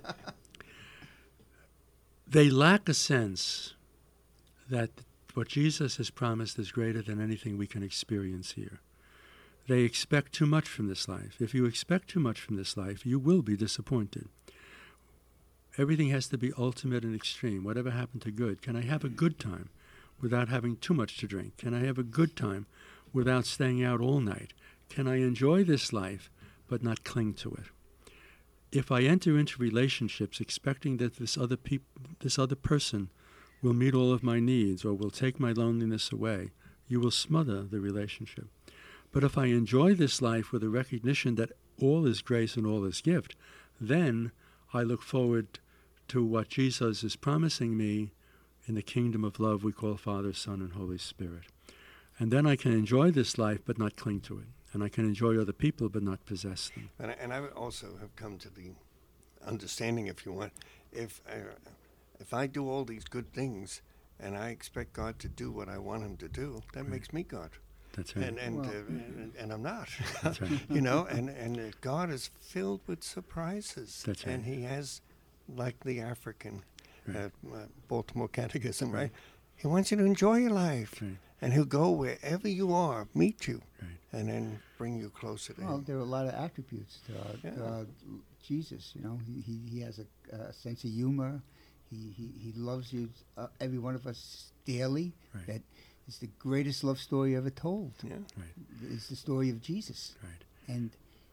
Speaker 5: They lack a sense that what Jesus has promised is greater than anything we can experience here. They expect too much from this life. If you expect too much from this life, you will be disappointed. Everything has to be ultimate and extreme. Whatever happened to good? Can I have a good time without having too much to drink? Can I have a good time without staying out all night? Can I enjoy this life but not cling to it? If I enter into relationships expecting that this other peop- this other person will meet all of my needs or will take my loneliness away, you will smother the relationship. But if I enjoy this life with a recognition that all is grace and all is gift, then I look forward to what Jesus is promising me in the kingdom of love we call Father, Son, and Holy Spirit. And then I can enjoy this life but not cling to it. And I can enjoy other people but not possess them.
Speaker 4: And I, and I also have come to the understanding, if you want, if uh, if I do all these good things and I expect God to do what I want him to do, that right. makes me God.
Speaker 5: That's right.
Speaker 4: And and,
Speaker 3: Well,
Speaker 4: uh, and, and I'm not.
Speaker 5: That's right.
Speaker 4: You know, and, and uh, God is filled with surprises.
Speaker 5: That's right.
Speaker 4: And he has, like the African
Speaker 5: Right.
Speaker 4: uh, uh, Baltimore Catechism, right? He wants you to enjoy your life.
Speaker 5: Right.
Speaker 4: And he'll go wherever you are, meet you,
Speaker 5: Right.
Speaker 4: and then bring you closer to
Speaker 3: Well,
Speaker 4: him.
Speaker 3: there are a lot of attributes to, uh,
Speaker 4: Yeah.
Speaker 3: uh, Jesus. You know, he, he, he has a, a sense of humor. He he, he loves you, uh, every one of us dearly.
Speaker 5: Right.
Speaker 3: That is the greatest love story ever told.
Speaker 4: Yeah.
Speaker 5: Right.
Speaker 3: It's the story of Jesus.
Speaker 5: Right.
Speaker 3: And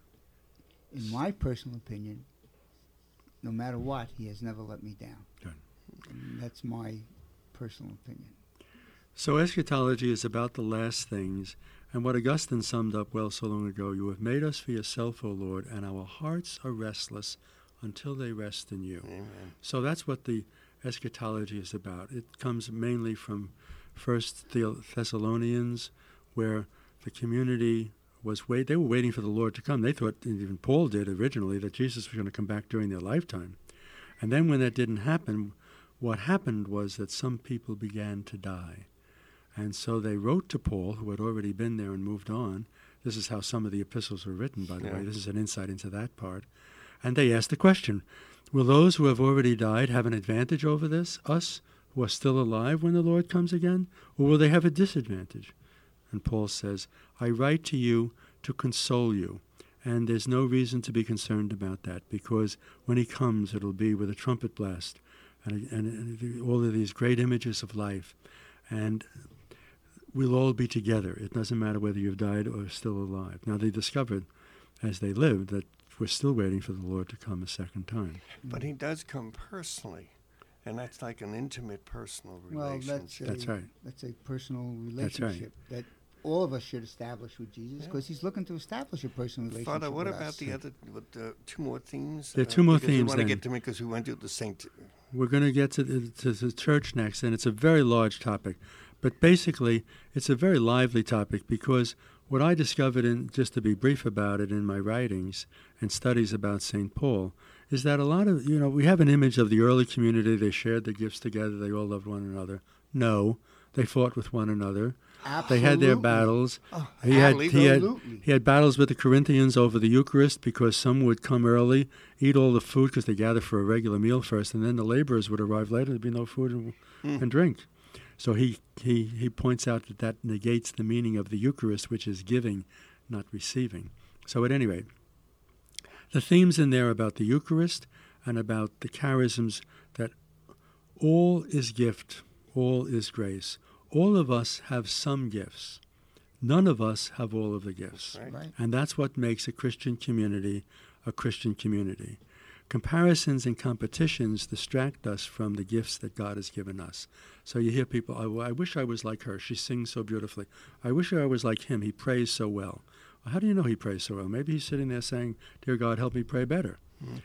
Speaker 3: in my personal opinion, no matter what, he has never let me down.
Speaker 5: Good.
Speaker 3: And that's my personal opinion.
Speaker 5: So eschatology is about the last things, and what Augustine summed up well so long ago, you have made us for yourself, O Lord, and our hearts are restless until they rest in you.
Speaker 4: Amen.
Speaker 5: So that's what the eschatology is about. It comes mainly from First Thessalonians, where the community was wait. They were waiting for the Lord to come. They thought, and even Paul did originally, that Jesus was going to come back during their lifetime. And then when that didn't happen, what happened was that some people began to die. And so they wrote to Paul, who had already been there and moved on. This is how some of the epistles were written, by the
Speaker 4: Yeah.
Speaker 5: way. This is an insight into that part. And they asked the question, will those who have already died have an advantage over this, us who are still alive when the Lord comes again? Or will they have a disadvantage? And Paul says, I write to you to console you. And there's no reason to be concerned about that, because when he comes, it'll be with a trumpet blast and, and, and all of these great images of life. And we'll all be together. It doesn't matter whether you've died or still alive. Now, they discovered as they lived that we're still waiting for the Lord to come a second time.
Speaker 4: But he does come personally, and that's like an intimate, personal
Speaker 3: Well,
Speaker 4: relationship.
Speaker 3: that's a,
Speaker 5: That's right.
Speaker 3: That's a personal
Speaker 5: That's right.
Speaker 3: relationship that all of us should establish with Jesus, because he's looking to establish a personal relationship.
Speaker 4: Father, what
Speaker 3: with
Speaker 4: about
Speaker 3: us.
Speaker 4: the other, with the two more themes?
Speaker 5: There are two more
Speaker 4: because we
Speaker 5: themes,
Speaker 4: want to
Speaker 5: then.
Speaker 4: get to them because we went to the saint.
Speaker 5: We're going to get to the, to the church next, and it's a very large topic. But basically, it's a very lively topic because what I discovered, in, just to be brief about it, in my writings and studies about Saint Paul, is that a lot of, you know, we have an image of the early community. They shared their gifts together. They all loved one another. No, they fought with one another.
Speaker 3: Absolutely.
Speaker 5: They had their battles.
Speaker 3: Oh,
Speaker 5: he had he had
Speaker 3: absolutely.
Speaker 5: he had battles with the Corinthians over the Eucharist because some would come early, eat all the food because they gather for a regular meal first, and then the laborers would arrive later. There'd be no food and,
Speaker 4: Mm.
Speaker 5: and drink. So he, he he points out that that negates the meaning of the Eucharist, which is giving, not receiving. So at any rate, the themes in there about the Eucharist and about the charisms, that all is gift, all is grace. All of us have some gifts. None of us have all of the gifts.
Speaker 4: Right.
Speaker 3: Right.
Speaker 5: And that's what makes a Christian community a Christian community. Comparisons and competitions distract us from the gifts that God has given us. So you hear people, oh, I wish I was like her. She sings so beautifully. I wish I was like him. He prays so well. Well, how do you know he prays so well? Maybe he's sitting there saying, Dear God, help me pray better.
Speaker 4: Mm.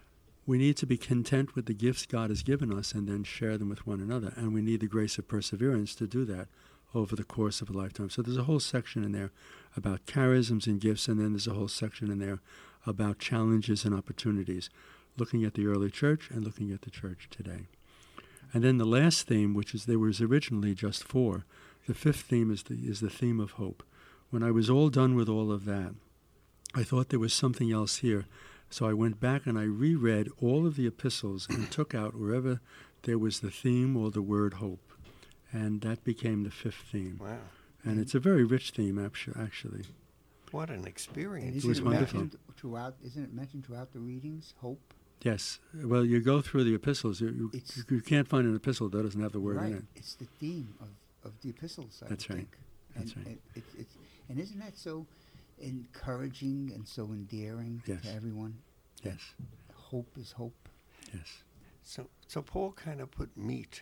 Speaker 5: We need to be content with the gifts God has given us and then share them with one another. And we need the grace of perseverance to do that over the course of a lifetime. So there's a whole section in there about charisms and gifts, and then there's a whole section in there about challenges and opportunities, looking at the early church and looking at the church today. And then the last theme, which is there was originally just four, the fifth theme is the, is the theme of hope. When I was all done with all of that, I thought there was something else here. So I went back and I reread all of the epistles and took out wherever there was the theme or the word hope. And that became the fifth theme.
Speaker 4: Wow.
Speaker 5: And it's a very rich theme, actu- actually.
Speaker 4: What an
Speaker 3: And
Speaker 4: experience.
Speaker 3: isn't
Speaker 5: was
Speaker 3: it
Speaker 5: wonderful.
Speaker 3: mentioned throughout? Isn't it mentioned throughout the readings? Hope.
Speaker 5: Yes. Well, you go through the epistles. You, you,
Speaker 3: It's-
Speaker 5: you can't find an epistle that doesn't have the word
Speaker 3: right.
Speaker 5: in it.
Speaker 3: It's the theme of, of the epistles. I
Speaker 5: That's
Speaker 3: would
Speaker 5: right.
Speaker 3: think.
Speaker 5: That's
Speaker 3: and,
Speaker 5: right.
Speaker 3: And, it, it's, and isn't that so encouraging and so endearing
Speaker 5: Yes.
Speaker 3: to everyone?
Speaker 5: Yes.
Speaker 3: Hope is hope.
Speaker 5: Yes.
Speaker 4: So, so Paul kind of put meat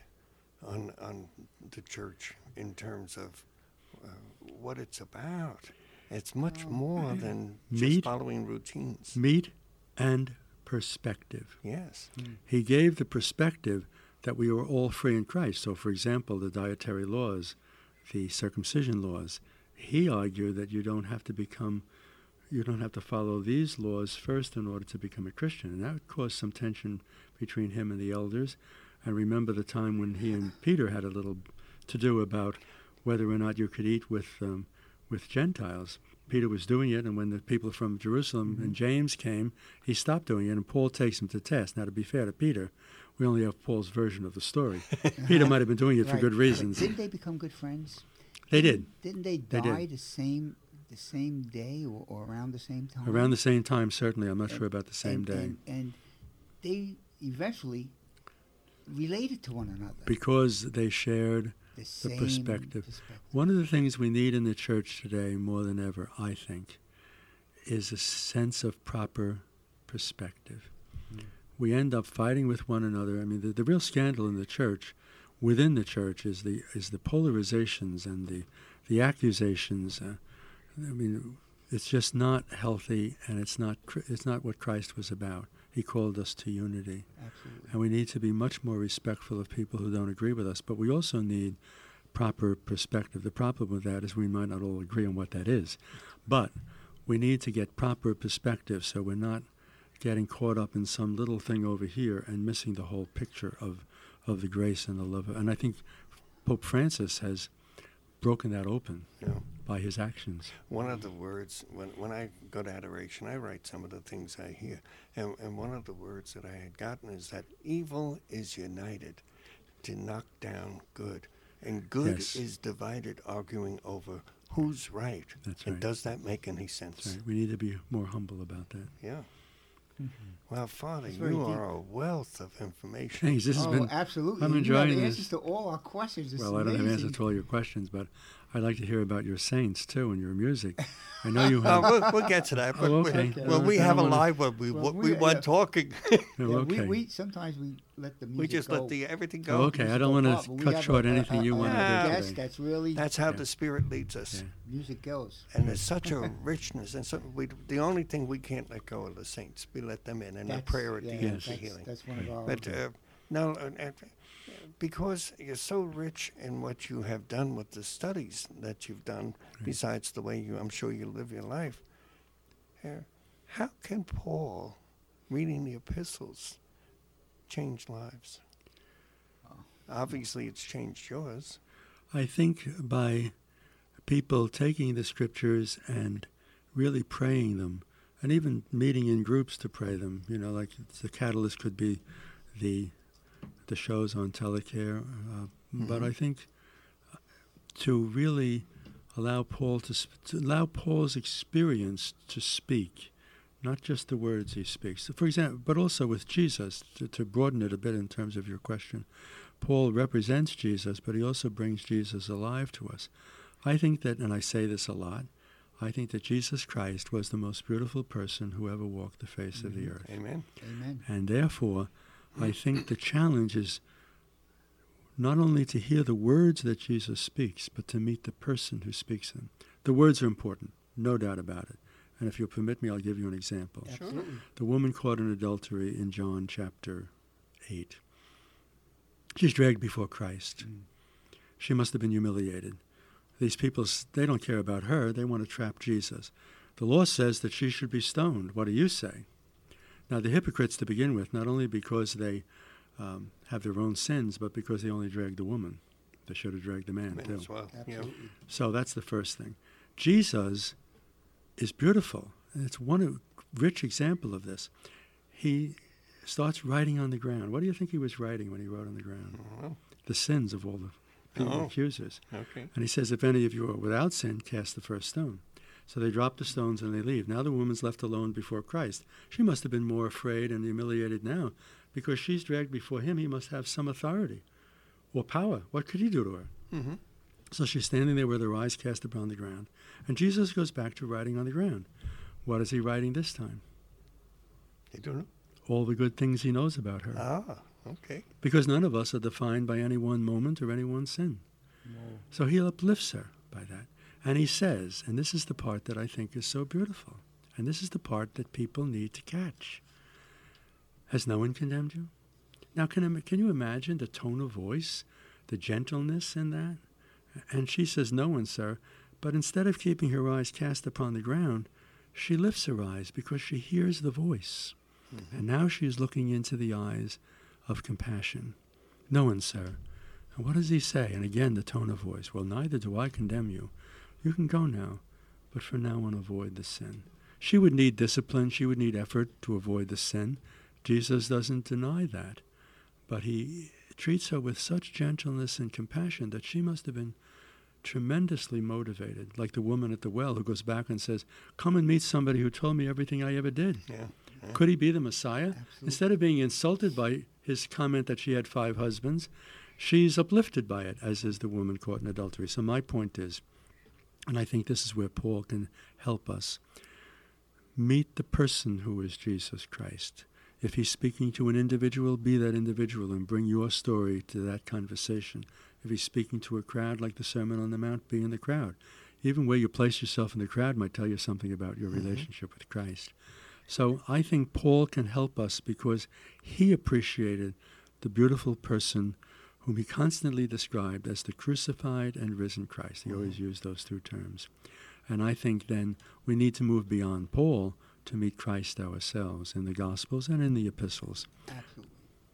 Speaker 4: on on the church in terms of uh, what it's about. It's much
Speaker 3: Oh.
Speaker 4: more than just
Speaker 5: Meat?
Speaker 4: following routines.
Speaker 5: Meat and perspective.
Speaker 4: Yes.
Speaker 5: He gave the perspective that we are all free in Christ. So, for example, the dietary laws, the circumcision laws, he argued that you don't have to become, you don't have to follow these laws first in order to become a Christian. And that would cause some tension between him and the elders. And remember the time when he and Peter had a little to-do about whether or not you could eat with um, with Gentiles. Peter was doing it, and when the people from Jerusalem
Speaker 3: Mm-hmm.
Speaker 5: and James came, he stopped doing it, and Paul takes him to task. Now, to be fair to Peter, we only have Paul's version of the story. Peter might have been doing it for
Speaker 3: Right.
Speaker 5: good reasons.
Speaker 3: Didn't they become good friends?
Speaker 5: They did.
Speaker 3: Didn't they
Speaker 5: They
Speaker 3: die
Speaker 5: did.
Speaker 3: the same the same day or, or around the same time?
Speaker 5: Around the same time, certainly. I'm not
Speaker 3: And-
Speaker 5: sure about the same
Speaker 3: and,
Speaker 5: day.
Speaker 3: And, and they eventually related to one another.
Speaker 5: Because they shared
Speaker 3: the
Speaker 5: the
Speaker 3: same
Speaker 5: perspective.
Speaker 3: perspective.
Speaker 5: One of the things we need in the church today more than ever, I think, is a sense of proper perspective.
Speaker 3: Mm.
Speaker 5: We end up fighting with one another. I mean, the, the real scandal in the church, within the church, is the is the polarizations and the the accusations. Uh, I mean, it's just not healthy, and it's not Chri- it's not what Christ was about. He called us to unity.
Speaker 3: Absolutely.
Speaker 5: And we need to be much more respectful of people who don't agree with us. But we also need proper perspective. The problem with that is we might not all agree on what that is. But we need to get proper perspective so we're not getting caught up in some little thing over here and missing the whole picture of, of the grace and the love. And I think Pope Francis has broken that open
Speaker 4: Yeah.
Speaker 5: by his actions.
Speaker 4: One of the words, when, when I go to adoration, I write some of the things I hear. And, and one of the words that I had gotten is that evil is united to knock down good. And good
Speaker 5: Yes.
Speaker 4: is divided, arguing over who's right.
Speaker 5: That's
Speaker 4: and
Speaker 5: right.
Speaker 4: does that make any sense?
Speaker 5: That's right. We need to be more humble about that.
Speaker 4: Yeah. Well, Father,
Speaker 3: It's very
Speaker 4: you
Speaker 3: deep.
Speaker 4: are a wealth of information.
Speaker 5: Thanks. This has
Speaker 3: oh,
Speaker 5: been
Speaker 3: absolutely.
Speaker 5: I'm
Speaker 3: And you have
Speaker 5: enjoying
Speaker 3: answers
Speaker 5: this.
Speaker 3: to all our questions. It's
Speaker 5: Well, I don't have
Speaker 3: amazing.
Speaker 5: answers to all your questions, but I'd like to hear about your saints, too, and your music. I know you
Speaker 4: Uh,
Speaker 5: have...
Speaker 4: we'll, we'll get to that. But
Speaker 5: Oh,
Speaker 4: we-
Speaker 5: okay.
Speaker 3: Okay.
Speaker 4: Well, we
Speaker 5: I
Speaker 4: have a
Speaker 5: don't wanna-
Speaker 4: live one. We,
Speaker 3: Well,
Speaker 4: what
Speaker 3: we-
Speaker 4: we want
Speaker 3: yeah.
Speaker 4: talking.
Speaker 5: Oh,
Speaker 3: Yeah,
Speaker 5: okay.
Speaker 3: we, we sometimes we let the music
Speaker 4: we just
Speaker 3: go.
Speaker 4: let the everything
Speaker 5: Oh,
Speaker 4: go.
Speaker 5: okay. I
Speaker 3: Music
Speaker 5: don't
Speaker 3: go
Speaker 5: want
Speaker 3: up, but
Speaker 5: to
Speaker 3: we
Speaker 5: cut
Speaker 3: have
Speaker 5: short
Speaker 3: a-
Speaker 5: anything
Speaker 3: a-
Speaker 5: you
Speaker 3: a-
Speaker 5: want
Speaker 3: a
Speaker 5: to do
Speaker 3: guest
Speaker 5: today.
Speaker 3: that's really
Speaker 4: That's how
Speaker 5: Yeah.
Speaker 4: the Spirit leads us.
Speaker 5: Yeah.
Speaker 3: music goes.
Speaker 4: And there's such a richness. And so we, the only thing we can't let go of the saints. We let them in, and the
Speaker 3: That's-
Speaker 4: prayer at
Speaker 3: yeah,
Speaker 4: the end
Speaker 5: Yes.
Speaker 4: for
Speaker 3: that's,
Speaker 4: healing.
Speaker 3: that's one of our.
Speaker 4: But uh, Now, uh, uh, because you're so rich in what you have done with the studies that you've done, right. besides the way you, I'm sure you live your life, uh, how can Paul, reading the epistles, change lives? Oh. Obviously, it's changed yours.
Speaker 5: I think by people taking the scriptures and really praying them, and even meeting in groups to pray them, you know, like the catalyst could be the the shows on Telecare. Uh, mm-hmm. But I think to really allow Paul to, sp- to allow Paul's experience to speak, not just the words he speaks. For example, but also with Jesus, to, to broaden it a bit in terms of your question. Paul represents Jesus, but he also brings Jesus alive to us. I think that, and I say this a lot, I think that Jesus Christ was the most beautiful person who ever walked the face mm-hmm. of the earth.
Speaker 4: Amen.
Speaker 3: Amen.
Speaker 5: And therefore, I think the challenge is not only to hear the words that Jesus speaks, but to meet the person who speaks them. The words are important, no doubt about it. And if you'll permit me, I'll give you an example.
Speaker 3: Absolutely.
Speaker 5: The woman caught in adultery in John chapter eight. She's dragged before Christ. Mm. She must have been humiliated. These people, they don't care about her. They want to trap Jesus. The law says that she should be stoned. What do you say? Now, the hypocrites to begin with, not only because they um, have their own sins, but because they only dragged the woman. They should have dragged the man,
Speaker 4: man
Speaker 5: too.
Speaker 4: As well.
Speaker 3: Absolutely.
Speaker 4: Yeah.
Speaker 5: So that's the first thing. Jesus is beautiful. And it's one rich example of this. He starts writing on the ground. What do you think he was writing when he wrote on the ground?
Speaker 4: Oh.
Speaker 5: The sins of all the people
Speaker 4: oh.
Speaker 5: accusers.
Speaker 4: Okay.
Speaker 5: And he says, if any of you are without sin, cast the first stone. So they drop the stones and they leave. Now the woman's left alone before Christ. She must have been more afraid and humiliated now because she's dragged before him. He must have some authority or power. What could he do to her?
Speaker 4: Mm-hmm.
Speaker 5: So she's standing there with her eyes cast upon the ground. And Jesus goes back to writing on the ground. What is he writing this time?
Speaker 4: You don't know?
Speaker 5: All the good things he knows about her.
Speaker 4: Ah, okay.
Speaker 5: Because none of us are defined by any one moment or any one sin.
Speaker 3: No.
Speaker 5: So he uplifts her by that. And he says, and this is the part that I think is so beautiful, and this is the part that people need to catch. Has no one condemned you? Now, can, can you imagine the tone of voice, the gentleness in that? And she says, no one, sir. But instead of keeping her eyes cast upon the ground, she lifts her eyes because she hears the voice. Mm-hmm. And now she is looking into the eyes of compassion. No one, sir. And what does he say? And again, the tone of voice. Well, neither do I condemn you. You can go now, but for now on avoid the sin. She would need discipline. She would need effort to avoid the sin. Jesus doesn't deny that. But he treats her with such gentleness and compassion that she must have been tremendously motivated, like the woman at the well who goes back and says, come and meet somebody who told me everything I ever did.
Speaker 4: Yeah, yeah.
Speaker 5: Could he be the Messiah?
Speaker 3: Absolutely.
Speaker 5: Instead of being insulted by his comment that she had five husbands, she's uplifted by it, as is the woman caught in adultery. So my point is, and I think this is where Paul can help us, meet the person who is Jesus Christ. If he's speaking to an individual, be that individual and bring your story to that conversation. If he's speaking to a crowd, like the Sermon on the Mount, be in the crowd. Even where you place yourself in the crowd might tell you something about your mm-hmm. relationship with Christ. So I think Paul can help us because he appreciated the beautiful person whom he constantly described as the crucified and risen Christ. He mm-hmm. always used those two terms. And I think then we need to move beyond Paul to meet Christ ourselves in the Gospels and in the epistles.
Speaker 3: Absolutely.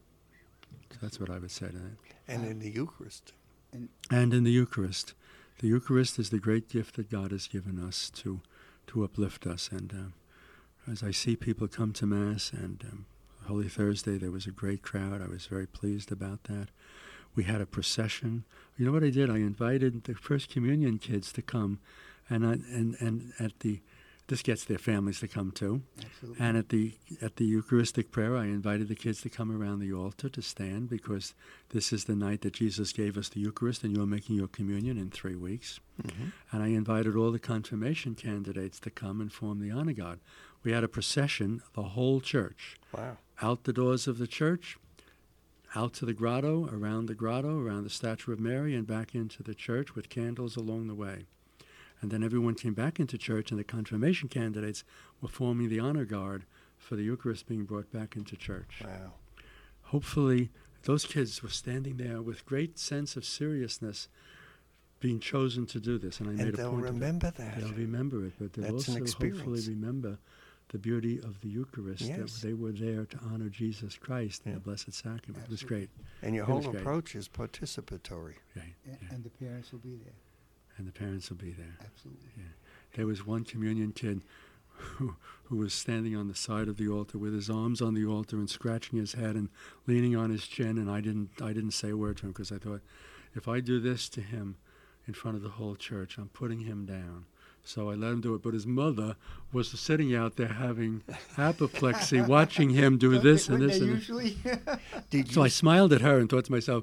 Speaker 5: So that's what I would say to that.
Speaker 4: And in the Eucharist.
Speaker 3: And,
Speaker 5: and in the Eucharist. The Eucharist is the great gift that God has given us to to uplift us. And uh, as I see people come to Mass, and um, Holy Thursday there was a great crowd. I was very pleased about that. We had a procession. You know what I did? I invited the First Communion kids to come, and I, and and at the this gets their families to come too.
Speaker 3: absolutely.
Speaker 5: And at the at the Eucharistic prayer, I invited the kids to come around the altar to stand because this is the night that Jesus gave us the Eucharist, and you're making your communion in three weeks.
Speaker 4: Mm-hmm.
Speaker 5: And I invited all the confirmation candidates to come and form the honor guard. We had a procession, the whole church,
Speaker 4: Wow.
Speaker 5: out the doors of the church, out to the grotto, around the grotto, around the statue of Mary, and back into the church with candles along the way. And then everyone came back into church, and the confirmation candidates were forming the honor guard for the Eucharist being brought back into church.
Speaker 4: Wow.
Speaker 5: Hopefully, those kids were standing there with great sense of seriousness, being chosen to do this, and I
Speaker 4: And
Speaker 5: made a
Speaker 4: they'll
Speaker 5: point
Speaker 4: remember
Speaker 5: of it.
Speaker 4: that.
Speaker 5: They'll remember it, but they'll
Speaker 4: That's an
Speaker 5: also hopefully
Speaker 4: experience.
Speaker 5: remember the beauty of the Eucharist,
Speaker 4: Yes.
Speaker 5: that they were there to honor Jesus Christ in
Speaker 4: Yeah.
Speaker 5: the Blessed Sacrament. It was
Speaker 3: Absolutely.
Speaker 5: great.
Speaker 4: And your
Speaker 5: It was
Speaker 4: whole
Speaker 5: great.
Speaker 4: approach is participatory.
Speaker 5: Right,
Speaker 3: A-
Speaker 5: yeah.
Speaker 3: And the parents will be there.
Speaker 5: And the parents will be there.
Speaker 3: Absolutely.
Speaker 5: There was one communion kid who, who was standing on the side of the altar with his arms on the altar and scratching his head and leaning on his chin, and I didn't I didn't say a word to him because I thought, if I do this to him in front of the whole church, I'm putting him down. So I let him do it. But his mother was sitting out there having apoplexy, watching him do
Speaker 3: Don't
Speaker 5: this
Speaker 3: they-
Speaker 5: and
Speaker 3: wouldn't
Speaker 5: this.
Speaker 3: they
Speaker 5: And
Speaker 3: usually?
Speaker 4: Did
Speaker 5: so
Speaker 4: you
Speaker 5: I smiled at her and thought to myself,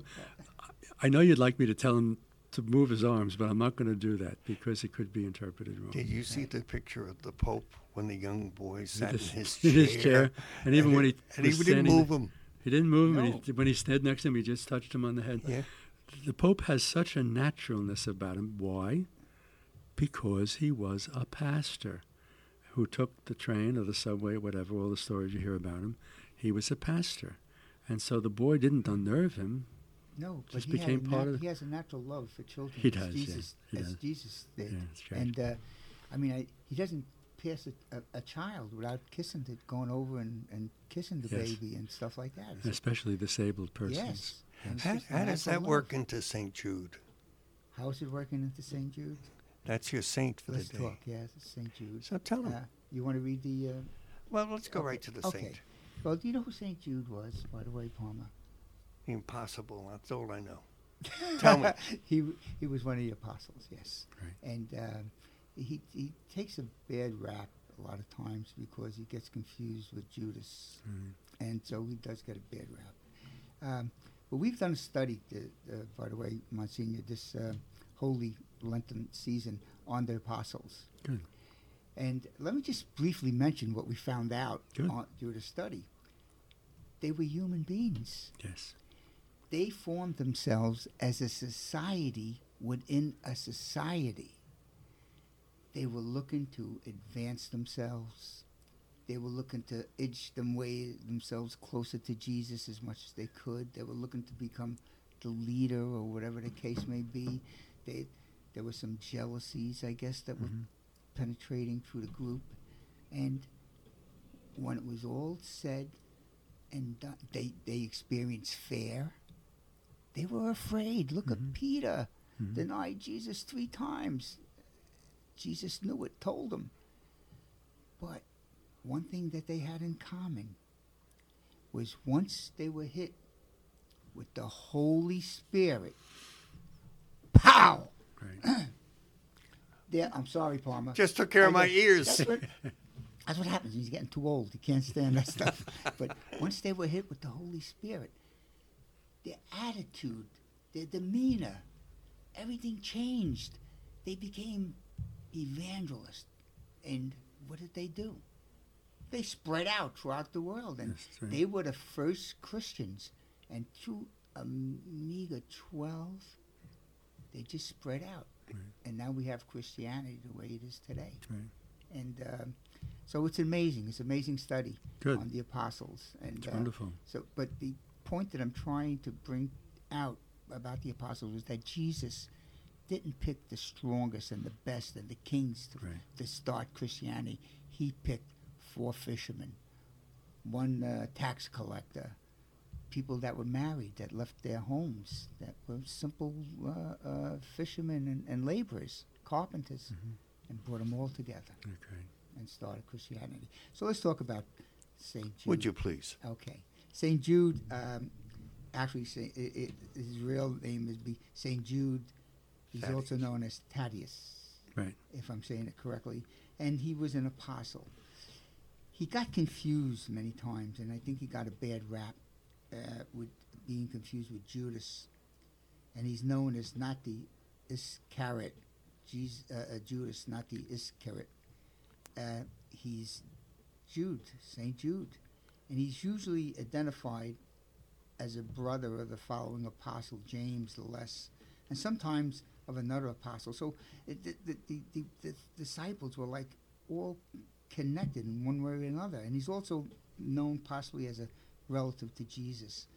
Speaker 5: I know you'd like me to tell him to move his arms, but I'm not going to do that because it could be interpreted wrong.
Speaker 4: Did you see the picture of the Pope when the young boy sat in
Speaker 5: This-
Speaker 4: his
Speaker 5: in
Speaker 4: chair?
Speaker 5: his chair, and even when he
Speaker 4: and he
Speaker 5: was
Speaker 4: didn't
Speaker 5: standing
Speaker 4: move
Speaker 5: there-
Speaker 4: him.
Speaker 5: He didn't move him.
Speaker 3: No.
Speaker 5: And he, when he stood next to him, he just touched him on the head.
Speaker 4: Yeah.
Speaker 5: The Pope has such a naturalness about him. Why? Because he was a pastor who took the train or the subway, whatever, all the stories you hear about him. He was a pastor. And so the boy didn't unnerve him.
Speaker 3: No, but
Speaker 5: Just
Speaker 3: he,
Speaker 5: became
Speaker 3: had a
Speaker 5: part
Speaker 3: nat-
Speaker 5: of-
Speaker 3: he has a natural love for children.
Speaker 5: He
Speaker 3: as
Speaker 5: does, yeah,
Speaker 3: Jesus,
Speaker 5: he
Speaker 3: as
Speaker 5: does.
Speaker 3: Jesus did.
Speaker 5: Yeah, that's right.
Speaker 3: And uh, I mean, I, he doesn't pass a, a, a child without kissing it, going over and, and kissing the
Speaker 5: Yes.
Speaker 3: baby and stuff like that. It's-
Speaker 5: Especially disabled persons.
Speaker 3: yes. And it's
Speaker 4: How,
Speaker 3: just a
Speaker 4: how does
Speaker 3: natural
Speaker 4: that
Speaker 3: love.
Speaker 4: work into Saint Jude?
Speaker 3: How is it working into Saint Jude?
Speaker 4: That's your saint for
Speaker 3: Let's
Speaker 4: the day.
Speaker 3: talk. Yes, Saint Jude.
Speaker 4: So tell him.
Speaker 3: Uh, you want to read the? Uh,
Speaker 4: well, let's go
Speaker 3: okay.
Speaker 4: right to the
Speaker 3: okay.
Speaker 4: saint.
Speaker 3: Well, do you know who Saint Jude was, by the way, Palmer?
Speaker 4: Impossible. That's all I know. Tell me.
Speaker 3: he he was one of the apostles, yes.
Speaker 5: Right.
Speaker 3: And um, he he takes a bad rap a lot of times because he gets confused with Judas,
Speaker 5: Mm.
Speaker 3: and so he does get a bad rap. Um, but we've done a study, uh, uh, by the way, Monsignor, this uh, holy Lenten season on the apostles.
Speaker 5: Good.
Speaker 3: And let me just briefly mention what we found out
Speaker 5: Good.
Speaker 3: on, through the study. They were human beings.
Speaker 5: Yes.
Speaker 3: They formed themselves as a society within a society. They were looking to advance themselves. They were looking to edge them way themselves closer to Jesus as much as they could. They were looking to become the leader or whatever the case may be. They, there were some jealousies, I guess, that were
Speaker 5: Mhm.
Speaker 3: penetrating through the group. And when it was all said and done, they, they experienced fear. They were afraid. Look
Speaker 5: Mhm.
Speaker 3: at Peter.
Speaker 5: Mhm.
Speaker 3: Denied Jesus three times. Jesus knew it, told him. But one thing that they had in common was once they were hit with the Holy Spirit, pow!
Speaker 5: Right.
Speaker 3: There, I'm sorry, Palmer.
Speaker 4: Just took care of
Speaker 3: I
Speaker 4: my
Speaker 3: guess
Speaker 4: ears.
Speaker 3: That's what, that's what happens. He's getting too old. He can't stand that stuff. But once they were hit with the Holy Spirit, their attitude, their demeanor, everything changed. They became evangelists. And what did they do? They spread out throughout the world. And
Speaker 5: Yes, that's right.
Speaker 3: they were the first Christians. And through a meager twelve, they just spread out.
Speaker 5: Right.
Speaker 3: And now we have Christianity the way it is today.
Speaker 5: Right.
Speaker 3: And um, so it's amazing. It's an amazing study
Speaker 5: Good.
Speaker 3: on the apostles. And
Speaker 5: It's
Speaker 3: uh,
Speaker 5: wonderful.
Speaker 3: So, but the point that I'm trying to bring out about the apostles was that Jesus didn't pick the strongest and the best and the kings to,
Speaker 5: Right.
Speaker 3: to start Christianity. He picked four fishermen, one uh, tax collector, people that were married, that left their homes, that were simple uh, uh, fishermen and, and laborers, carpenters,
Speaker 5: Mhm.
Speaker 3: and brought them all together
Speaker 5: Okay.
Speaker 3: and started Christianity. So let's talk about Saint Jude.
Speaker 4: Would you please?
Speaker 3: Okay. Saint Jude, um, actually, say, it, it, his real name is be Saint Jude. He's
Speaker 4: Thaddeus.
Speaker 3: also known as Thaddeus,
Speaker 5: Right.
Speaker 3: if I'm saying it correctly. And he was an apostle. He got confused many times, and I think he got a bad rap uh, with being confused with Judas. And he's known as not the Iscariot, Jesus, uh, uh, Judas, not the Iscariot. Uh, he's Jude, Saint Jude. And he's usually identified as a brother of the following apostle, James the Less, and sometimes of another apostle. So it, the, the, the, the, the disciples were like all connected in one way or another. And he's also known possibly as a relative to Jesus.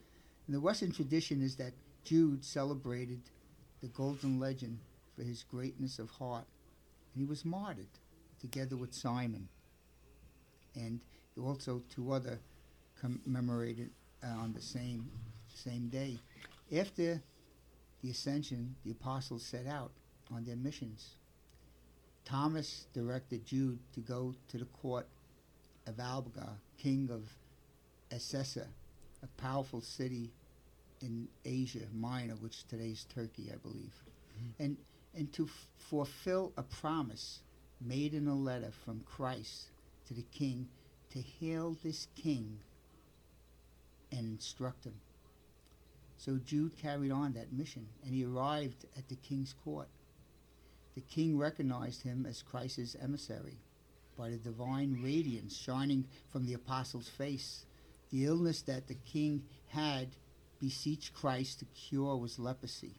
Speaker 3: And the Western tradition is that Jude celebrated the Golden Legend for his greatness of heart, and he was martyred together with Simon, and also two other commemorated uh, on the same same day. After the ascension, the apostles set out on their missions. Thomas directed Jude to go to the court of Alba, king of Edessa, a powerful city in Asia Minor, which today is Turkey, I believe, mm-hmm. and and to f- fulfill a promise made in a letter from Christ to the king to hail this king and instruct him. So Jude carried on that mission, and he arrived at the king's court. The king recognized him as Christ's emissary by the divine radiance shining from the apostle's face. The illness that the king had beseeched Christ to cure was leprosy.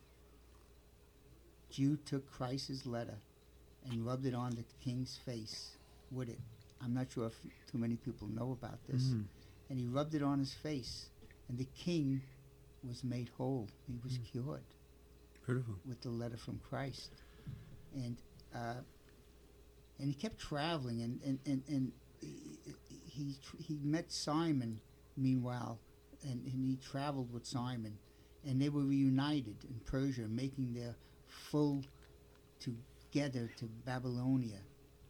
Speaker 3: Jude took Christ's letter and rubbed it on the king's face with it. I'm not sure if too many people know about this. Mm. And he rubbed it on his face, and the king was made whole. He was mm. cured.
Speaker 5: Beautiful.
Speaker 3: With the letter from Christ. And uh, and he kept traveling, and, and, and, and he, he, he met Simon, meanwhile, and, and he traveled with Simon, and they were reunited in Persia, making their full together to Babylonia.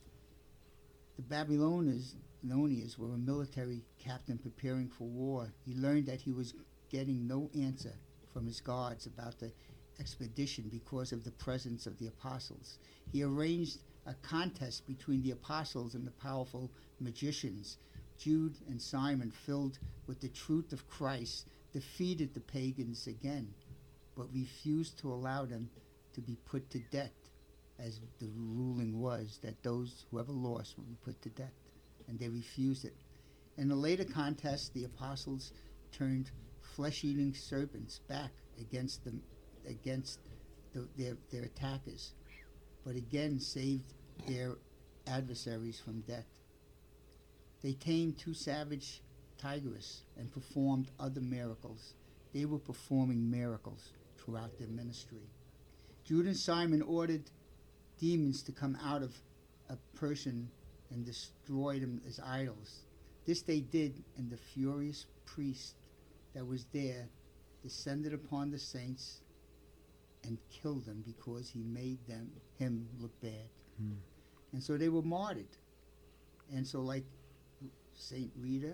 Speaker 3: The Babylonians Babylonians were a military captain preparing for war. He learned that he was getting no answer from his guards about the expedition because of the presence of the apostles. He arranged a contest between the apostles and the powerful magicians. Jude and Simon, filled with the truth of Christ, defeated the pagans again, but refused to allow them to be put to death, as the ruling was that those whoever lost would be put to death, and they refused it. In a later contest, the apostles turned flesh-eating serpents back against them, against the, their their attackers, but again saved their adversaries from death. They tamed two savage tigers and performed other miracles. They were performing miracles throughout their ministry. Jude and Simon ordered demons to come out of a person and destroy them as idols. This they did, and the furious priest that was there descended upon the saints and killed them because he made them him look bad. Mm. And so they were martyred. And so like Saint Rita,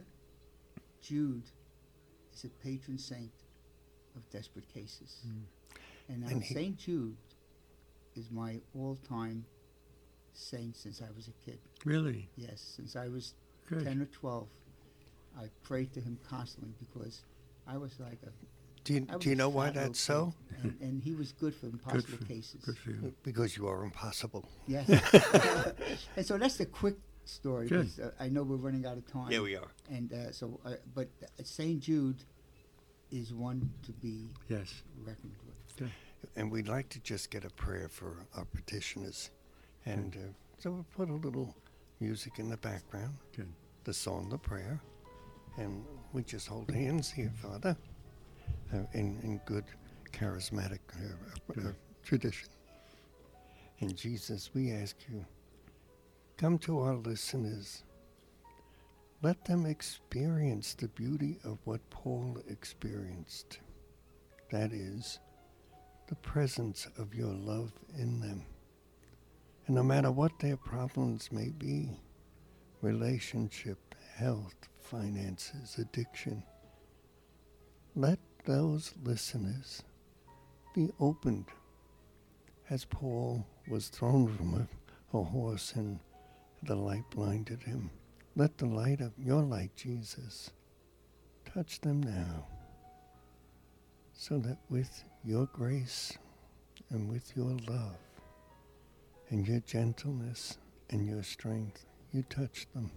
Speaker 3: Jude is a patron saint of desperate cases. Mm. And, and Saint Jude is my all-time saint since I was a kid.
Speaker 5: Really?
Speaker 3: Yes, since I was
Speaker 5: Good.
Speaker 3: ten or twelve. I prayed to him constantly because I was like a...
Speaker 4: Do you, do you know why that's so?
Speaker 3: And, and he was good for impossible
Speaker 5: good for,
Speaker 3: cases.
Speaker 5: Good for you.
Speaker 4: Because you are impossible.
Speaker 3: Yes. And so that's the quick story. Because, uh, I know we're running out of time.
Speaker 4: Yeah, we are.
Speaker 3: And uh, so, uh, but uh, Saint Jude is one to be
Speaker 5: yes.
Speaker 3: reckoned with.
Speaker 5: Good.
Speaker 4: And we'd like to just get a prayer for our petitioners. And uh, so we'll put a little music in the background.
Speaker 5: Good.
Speaker 4: The song, the prayer. And we just hold hands here, Father, uh, in, in good charismatic uh, uh, tradition. And Jesus, we ask you, come to our listeners. Let them experience the beauty of what Paul experienced. That is, the presence of your love in them. And no matter what their problems may be, relationship, health, finances, addiction, let those listeners be opened as Paul was thrown from a, a horse and the light blinded him. Let the light of your light, Jesus, touch them now, so that with your grace and with your love and your gentleness and your strength, you touch them.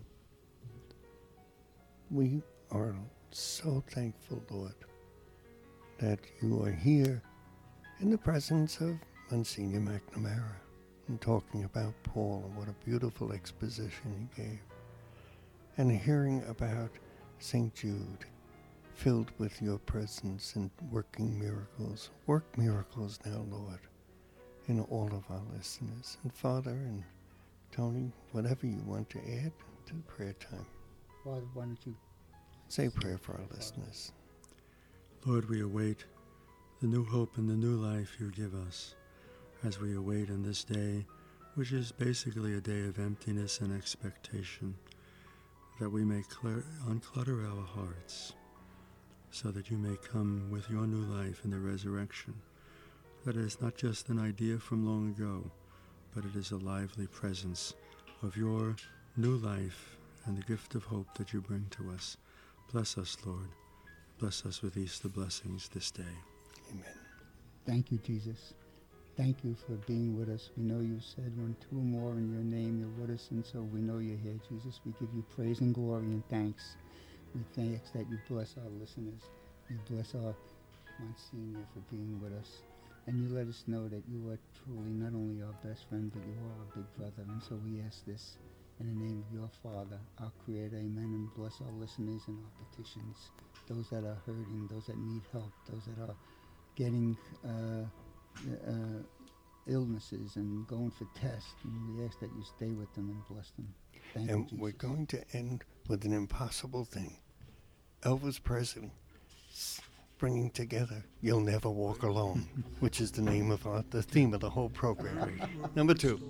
Speaker 4: We are so thankful, Lord, that you are here in the presence of Monsignor McNamara and talking about Paul and what a beautiful exposition he gave, and hearing about Saint Jude, filled with your presence and working miracles. Work miracles now, Lord, in all of our listeners. And Father and Tony, whatever you want to add to the prayer time.
Speaker 3: Father, why don't you
Speaker 4: say a prayer for our listeners.
Speaker 5: Lord, we await the new hope and the new life you give us as we await in this day, which is basically a day of emptiness and expectation, that we may clear, unclutter our hearts so that you may come with your new life in the resurrection, that it is not just an idea from long ago, but it is a lively presence of your new life and the gift of hope that you bring to us. Bless us, Lord. Bless us with Easter blessings this day.
Speaker 4: Amen.
Speaker 3: Thank you, Jesus. Thank you for being with us. We know you said when two or more in your name, you're with us, and so we know you're here, Jesus. We give you praise and glory and thanks. We thank that you bless our listeners. You bless our Monsignor for being with us. And you let us know that you are truly not only our best friend, but you are our big brother. And so we ask this in the name of your Father, our Creator. Amen. And bless our listeners and our petitions, those that are hurting, those that need help, those that are getting uh, uh, illnesses and going for tests. And we ask that you stay with them and bless them. Thank
Speaker 4: and
Speaker 3: you, Jesus.
Speaker 4: We're going to end with an impossible thing. Elvis Presley bringing together "You'll Never Walk Alone," which is the name of our, the theme of the whole program. Number two.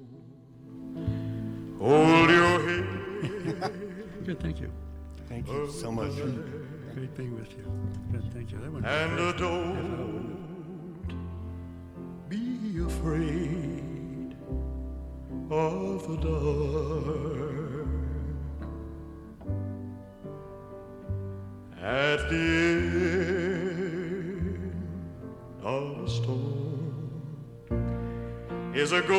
Speaker 6: Hold your head.
Speaker 5: Good, thank you.
Speaker 4: Thank you so much.
Speaker 5: Great being with you. Good, thank you. That one.
Speaker 6: And uh, don't be afraid of the dark. At the end of the storm is a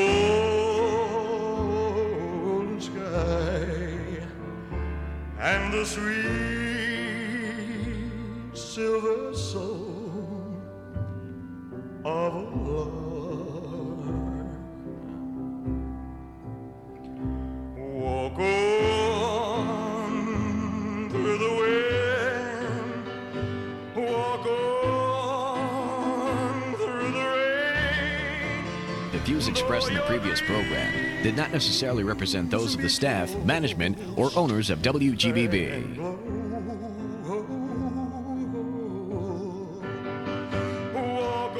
Speaker 6: golden sky and the sweet silver soul of a lark. Walk on through the wind, walk on through the rain.
Speaker 1: The views expressed in the previous program did not necessarily represent those of the staff, management, or owners of W G B B.
Speaker 6: Walk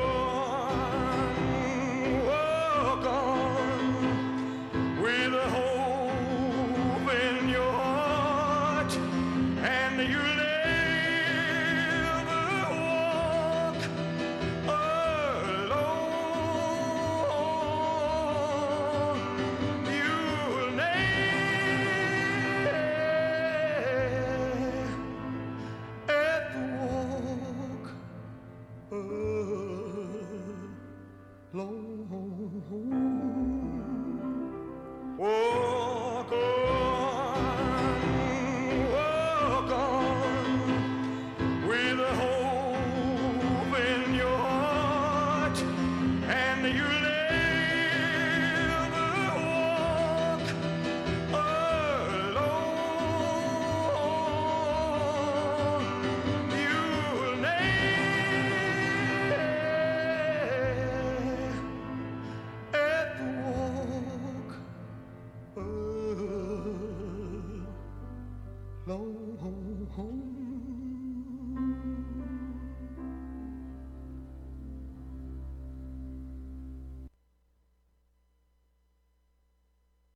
Speaker 6: on, walk on, with a hope in your heart, and you